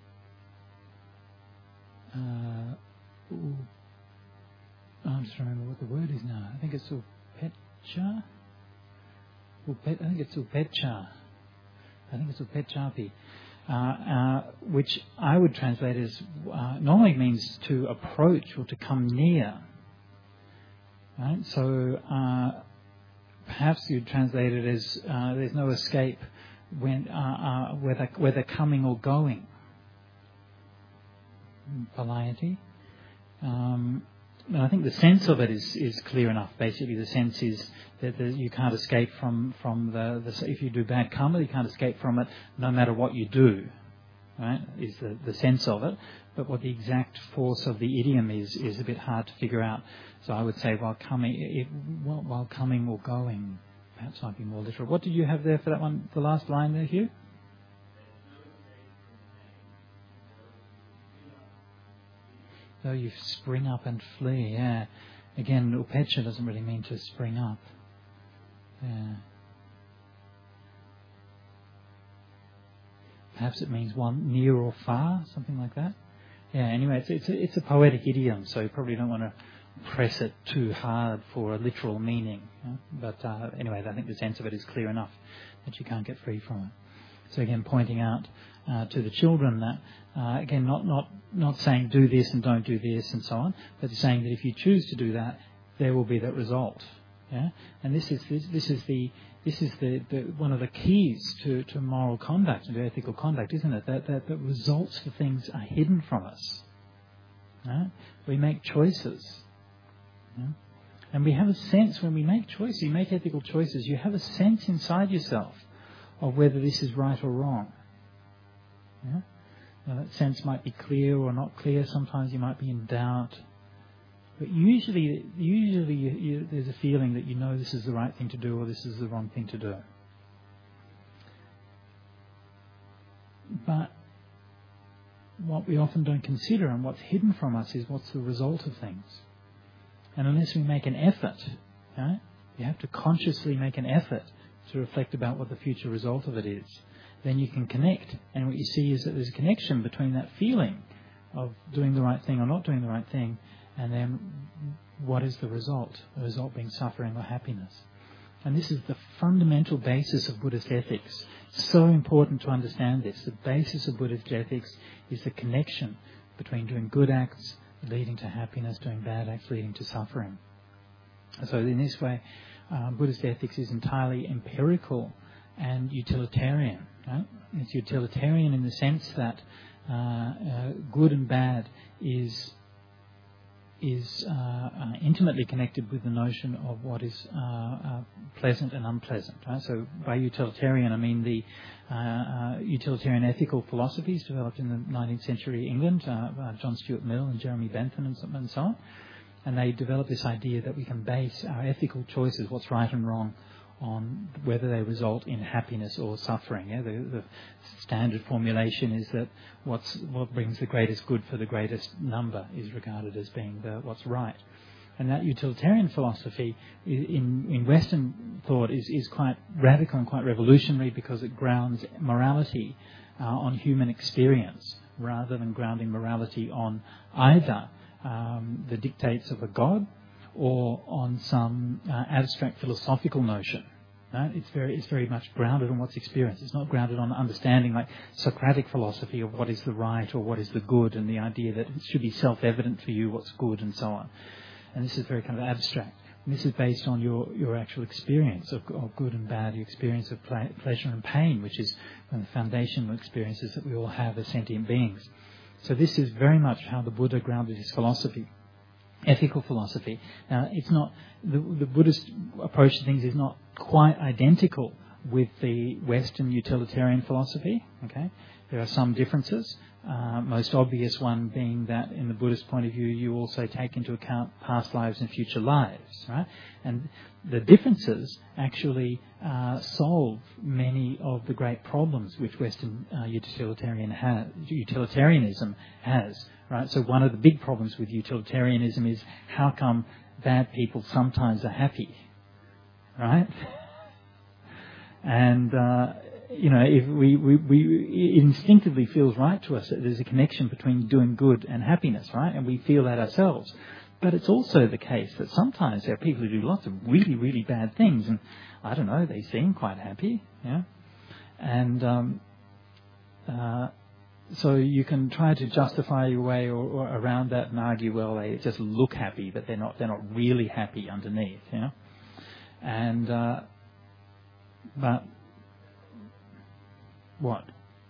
Uh, ooh, I'm just remember what the word is now. I think it's upecha. Upet, I think it's upecha. I think it's upechapi, uh, uh, which I would translate as uh, normally means to approach or to come near. Right. So uh, perhaps you'd translate it as uh, there's no escape when uh, uh, whether whether coming or going. Piety. Um, and I think the sense of it is, is clear enough. Basically, the sense is that the, you can't escape from from the, the. If you do bad karma, you can't escape from it, no matter what you do. Right? Is the, the sense of it. But what the exact force of the idiom is is a bit hard to figure out. So I would say while coming, it, while, while coming or going, perhaps might be more literal. What did you have there for that one? The last line there, Hugh. So you spring up and flee, yeah. Again, upecha doesn't really mean to spring up. Yeah. Perhaps it means one near or far, something like that. Yeah, anyway, it's, it's, a, it's a poetic idiom, so you probably don't want to press it too hard for a literal meaning. You know? But uh, anyway, I think the sense of it is clear enough that you can't get free from it. So again, pointing out uh, to the children that, uh, again, not, not, not saying do this and don't do this and so on, but saying that if you choose to do that, there will be that result. Yeah? And this is this, this is the this is the, the one of the keys to, to moral conduct and to ethical conduct, isn't it? That that the results for things are hidden from us. Yeah? We make choices. Yeah? And we have a sense when we make choices, you make ethical choices, you have a sense inside yourself of whether this is right or wrong. Yeah? Now, that sense might be clear or not clear. Sometimes you might be in doubt. But usually, usually you, you, there's a feeling that you know this is the right thing to do or this is the wrong thing to do. But what we often don't consider and what's hidden from us is what's the result of things. And unless we make an effort, right, you have to consciously make an effort to reflect about what the future result of it is, then you can connect. And what you see is that there's a connection between that feeling of doing the right thing or not doing the right thing, and then what is the result? The result being suffering or happiness. And this is the fundamental basis of Buddhist ethics. It's so important to understand this. The basis of Buddhist ethics is the connection between doing good acts leading to happiness, doing bad acts leading to suffering. So in this way, uh, Buddhist ethics is entirely empirical and utilitarian. Right? It's utilitarian in the sense that uh, uh, good and bad is is uh, uh, intimately connected with the notion of what is uh, uh, pleasant and unpleasant. Right? So by utilitarian, I mean the uh, uh, utilitarian ethical philosophies developed in the nineteenth century England, uh, uh, John Stuart Mill and Jeremy Bentham and so, and so on. And they developed this idea that we can base our ethical choices, what's right and wrong, on whether they result in happiness or suffering. Yeah? The, the standard formulation is that what's, what brings the greatest good for the greatest number is regarded as being the, what's right. And that utilitarian philosophy in, in Western thought is, is quite radical and quite revolutionary because it grounds morality uh, on human experience rather than grounding morality on either um, the dictates of a god or on some uh, abstract philosophical notion. No? It's very it's very much grounded on what's experienced. It's not grounded on understanding like Socratic philosophy of what is the right or what is the good and the idea that it should be self-evident for you what's good and so on. And this is very kind of abstract. And this is based on your, your actual experience of, of good and bad, your experience of ple- pleasure and pain, which is one of the foundational experiences that we all have as sentient beings. So this is very much how the Buddha grounded his philosophy. Ethical philosophy. Now, it's not the, the Buddhist approach to things is not quite identical with the Western utilitarian philosophy. Okay, there are some differences. Uh, most obvious one being that in the Buddhist point of view, you also take into account past lives and future lives, right? And the differences actually uh, solve many of the great problems which Western uh, utilitarian ha- utilitarianism has, right? So one of the big problems with utilitarianism is how come bad people sometimes are happy, right? and uh, you know, if we, we, we, it instinctively feels right to us that there's a connection between doing good and happiness, right? And we feel that ourselves. But it's also the case that sometimes there are people who do lots of really, really bad things, and I don't know, they seem quite happy, yeah. And um, uh, so you can try to justify your way or, or around that and argue, well, they just look happy, but they're not, they're not really happy underneath, you know. And uh, but. What?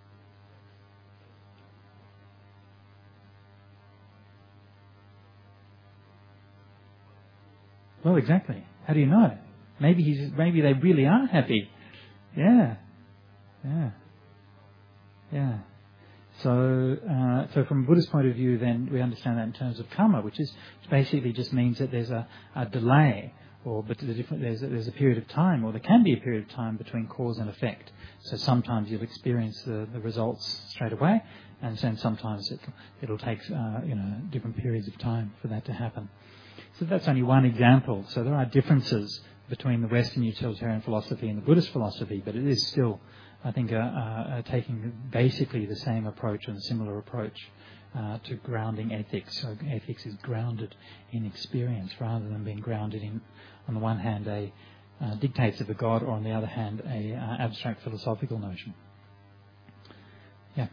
Well, exactly. How do you know? Maybe he's. Maybe they really are happy. Yeah, yeah, yeah. So, uh, so from a Buddhist point of view, then we understand that in terms of karma, which is which basically just means that there's a, a delay, or but the different, there's a, there's a period of time, or there can be a period of time between cause and effect. So sometimes you'll experience the, the results straight away, and then sometimes it, it'll take uh, you know different periods of time for that to happen. So that's only one example. So there are differences between the Western utilitarian philosophy and the Buddhist philosophy, but it is still I think, are, are, are taking basically the same approach and a similar approach uh, to grounding ethics. So ethics is grounded in experience rather than being grounded in, on the one hand, a uh, dictates of a God, or on the other hand, a uh, abstract philosophical notion. Yeah.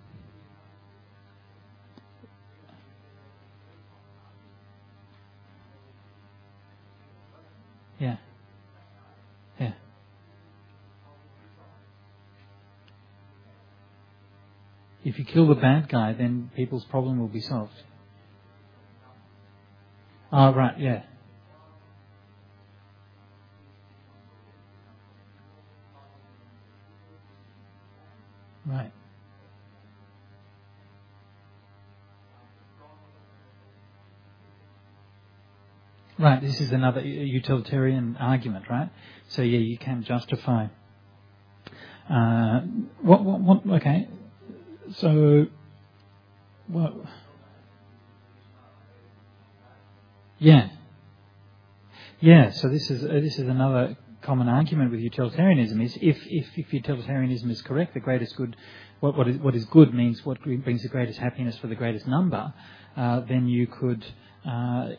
Yeah. Yeah. If you kill the bad guy, then people's problem will be solved. Oh, right, yeah. Right. Right, this is another utilitarian argument, right? So, yeah, you can justify. Uh, what, what, what, okay. So, what? Yeah. Yeah, so this is, uh, this is another common argument with utilitarianism is if, if, if utilitarianism is correct, the greatest good, what, what, is, what is good means what brings the greatest happiness for the greatest number, uh, then you could, uh,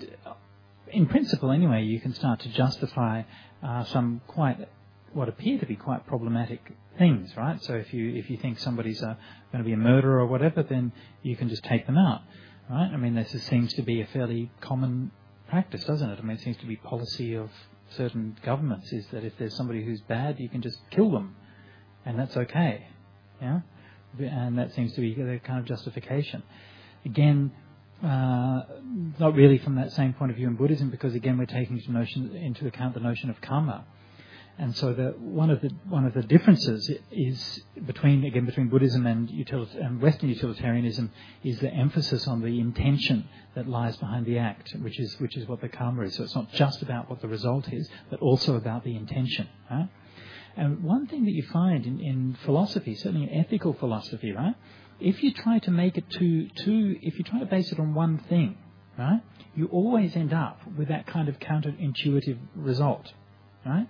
in principle anyway, you can start to justify uh, some quite, what appear to be quite problematic things, right? So if you if you think somebody's uh, going to be a murderer or whatever, then you can just take them out, right? I mean, this is, seems to be a fairly common practice, doesn't it? I mean, it seems to be policy of certain governments is that if there's somebody who's bad, you can just kill them, and that's okay, yeah? And that seems to be the kind of justification. Again, Uh, not really from that same point of view in Buddhism, because again we're taking into, notion, into account the notion of karma, and so the, one of the one of the differences is between again between Buddhism and, utilit- and Western utilitarianism is the emphasis on the intention that lies behind the act, which is which is what the karma is. So it's not just about what the result is, but also about the intention. Right? And one thing that you find in, in philosophy, certainly in ethical philosophy, right? If you try to make it too, too, if you try to base it on one thing, right, you always end up with that kind of counterintuitive result, right?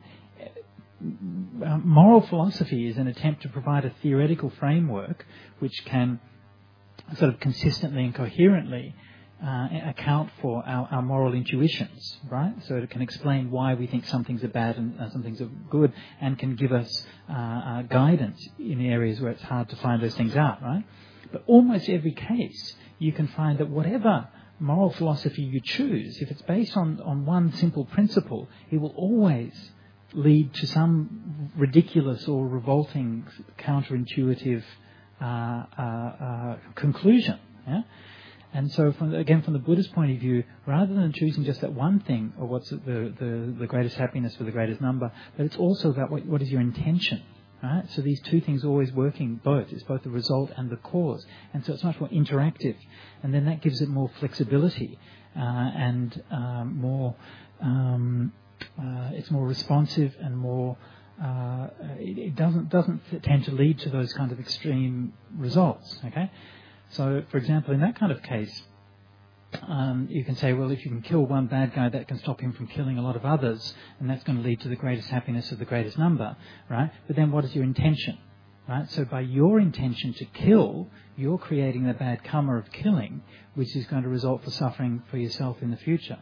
Uh, moral philosophy is an attempt to provide a theoretical framework which can sort of consistently and coherently uh, account for our, our moral intuitions, right? So it can explain why we think some things are bad and uh, some things are good, and can give us uh, uh, guidance in areas where it's hard to find those things out, right? But almost every case, you can find that whatever moral philosophy you choose, if it's based on, on one simple principle, it will always lead to some ridiculous or revolting counterintuitive uh, uh, uh, conclusion, yeah? And so, from, again, from the Buddhist point of view, rather than choosing just that one thing, or what's the, the, the greatest happiness for the greatest number, but it's also about what, what is your intention, right? So these two things are always working both. It's both the result and the cause. And so it's much more interactive. And then that gives it more flexibility uh, and um, more, um, uh, it's more responsive and more, uh, it, it doesn't, doesn't tend to lead to those kind of extreme results, okay? So, for example, in that kind of case, um, you can say, well, if you can kill one bad guy, that can stop him from killing a lot of others, and that's going to lead to the greatest happiness of the greatest number, right? But then what is your intention, right? So by your intention to kill, you're creating the bad karma of killing, which is going to result for suffering for yourself in the future.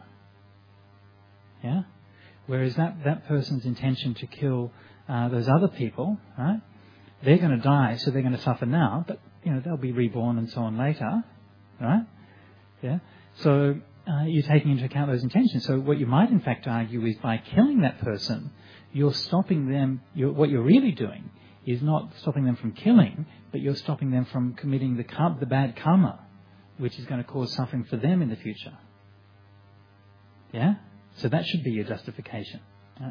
Yeah? Whereas that, that person's intention to kill uh, those other people, right? They're going to die, so they're going to suffer now, but you know, they'll be reborn and so on later, right? Yeah. So uh, you're taking into account those intentions. So what you might in fact argue is by killing that person, you're stopping them. You're, what you're really doing is not stopping them from killing, but you're stopping them from committing the kar- the bad karma, which is going to cause suffering for them in the future. Yeah. So that should be your justification. Right?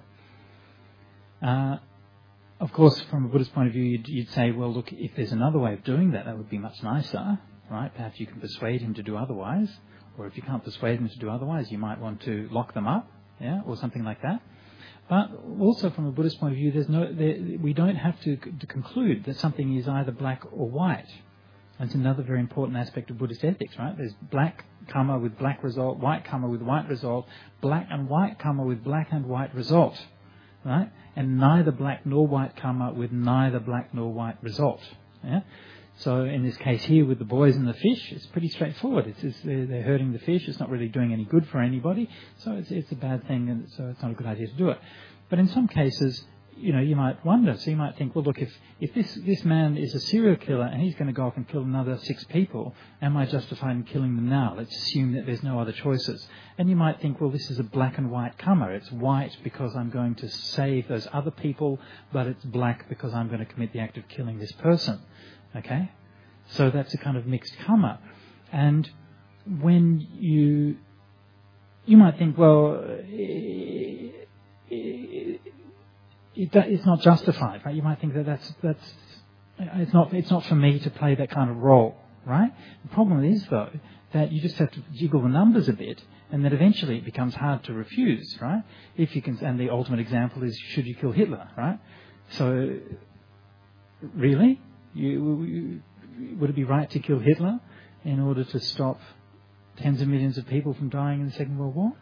Uh, Of course, from a Buddhist point of view, you'd, you'd say, well, look, if there's another way of doing that, that would be much nicer, right? Perhaps you can persuade him to do otherwise, or if you can't persuade him to do otherwise, you might want to lock them up, yeah, or something like that. But also, from a Buddhist point of view, there's no, there, we don't have to, to conclude that something is either black or white. That's another very important aspect of Buddhist ethics, right? There's black karma with black result, white karma with white result, black and white karma with black and white result. right? And neither black nor white karma with neither black nor white result. Yeah? So in this case here with the boys and the fish, it's pretty straightforward. It's, it's they're, they're hurting the fish. It's not really doing any good for anybody. So it's, it's a bad thing, and so it's not a good idea to do it. But in some cases, you know, you might wonder. So you might think, well, look, if, if this, this man is a serial killer and he's going to go off and kill another six people, am I justified in killing them now? Let's assume that there's no other choices. And you might think, well, this is a black and white karma. It's white because I'm going to save those other people, but it's black because I'm going to commit the act of killing this person. Okay? So that's a kind of mixed karma. And when you, you might think, well, it, it, It, it's not justified, right? You might think that that's that's it's not it's not for me to play that kind of role, right? The problem is though that you just have to jiggle the numbers a bit, and that eventually it becomes hard to refuse, right? If you can, and the ultimate example is, should you kill Hitler, right? So, really, you, you would it be right to kill Hitler in order to stop tens of millions of people from dying in the Second World War?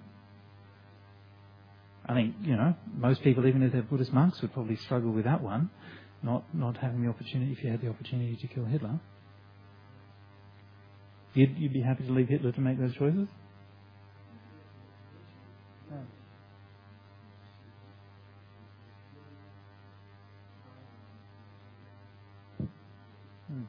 I think, you know, most people, even if they're Buddhist monks, would probably struggle with that one, not not having the opportunity, if you had the opportunity to kill Hitler. You'd, you'd be happy to leave Hitler to make those choices? No. Hmm.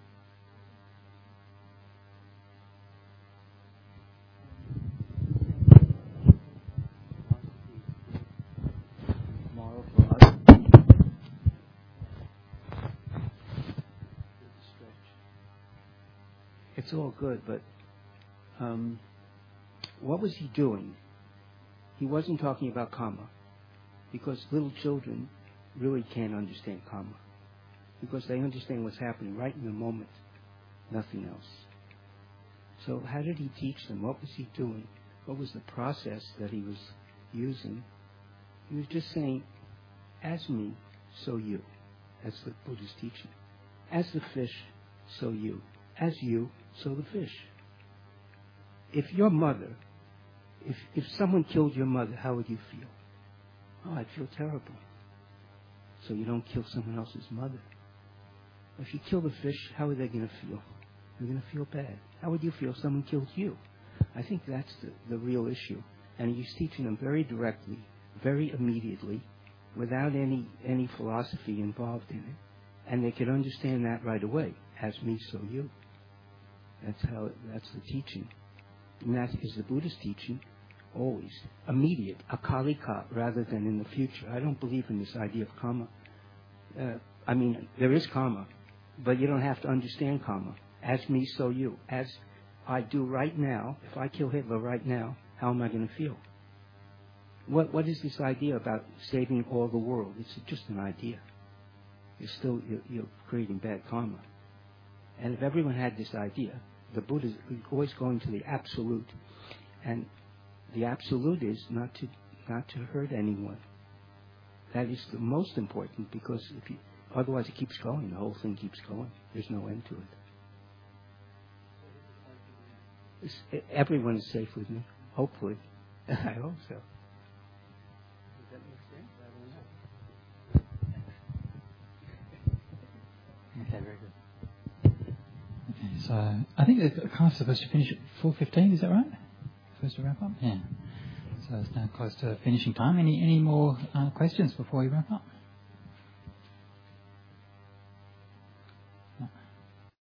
It's all good, but um, what was he doing? He wasn't talking about karma, because little children really can't understand karma, because they understand what's happening right in the moment, nothing else. So how did he teach them? What was he doing? What was the process that he was using? He was just saying, as me, so you. That's the Buddha's teaching. As the fish, so you. As you, so the fish. If your mother, if if someone killed your mother, how would you feel? Oh, I'd feel terrible. So you don't kill someone else's mother. If you kill the fish, how are they going to feel? They're going to feel bad. How would you feel if someone killed you? I think that's the, the real issue. And he's teaching them very directly, very immediately, without any any philosophy involved in it. And they could understand that right away. As me, so you. That's how, it, that's the teaching. And that is the Buddhist teaching, always. Immediate, akalika, rather than in the future. I don't believe in this idea of karma. Uh, I mean, there is karma, but you don't have to understand karma. As me, so you. As I do right now, if I kill Hitler right now, how am I going to feel? What What is this idea about saving all the world? It's just an idea. You're still you're, you're creating bad karma. And if everyone had this idea, the Buddha is always going to the absolute, and the absolute is not to not to hurt anyone. That is the most important, because if you, otherwise it keeps going. The whole thing keeps going. There's no end to it. It's, everyone is safe with me, hopefully. I hope so. Does that make sense? I don't know. Okay, very good. Okay, so I think the class is supposed to finish at four fifteen, is that right? Supposed to wrap up? Yeah. So it's now close to finishing time. Any any more uh, questions before we wrap up?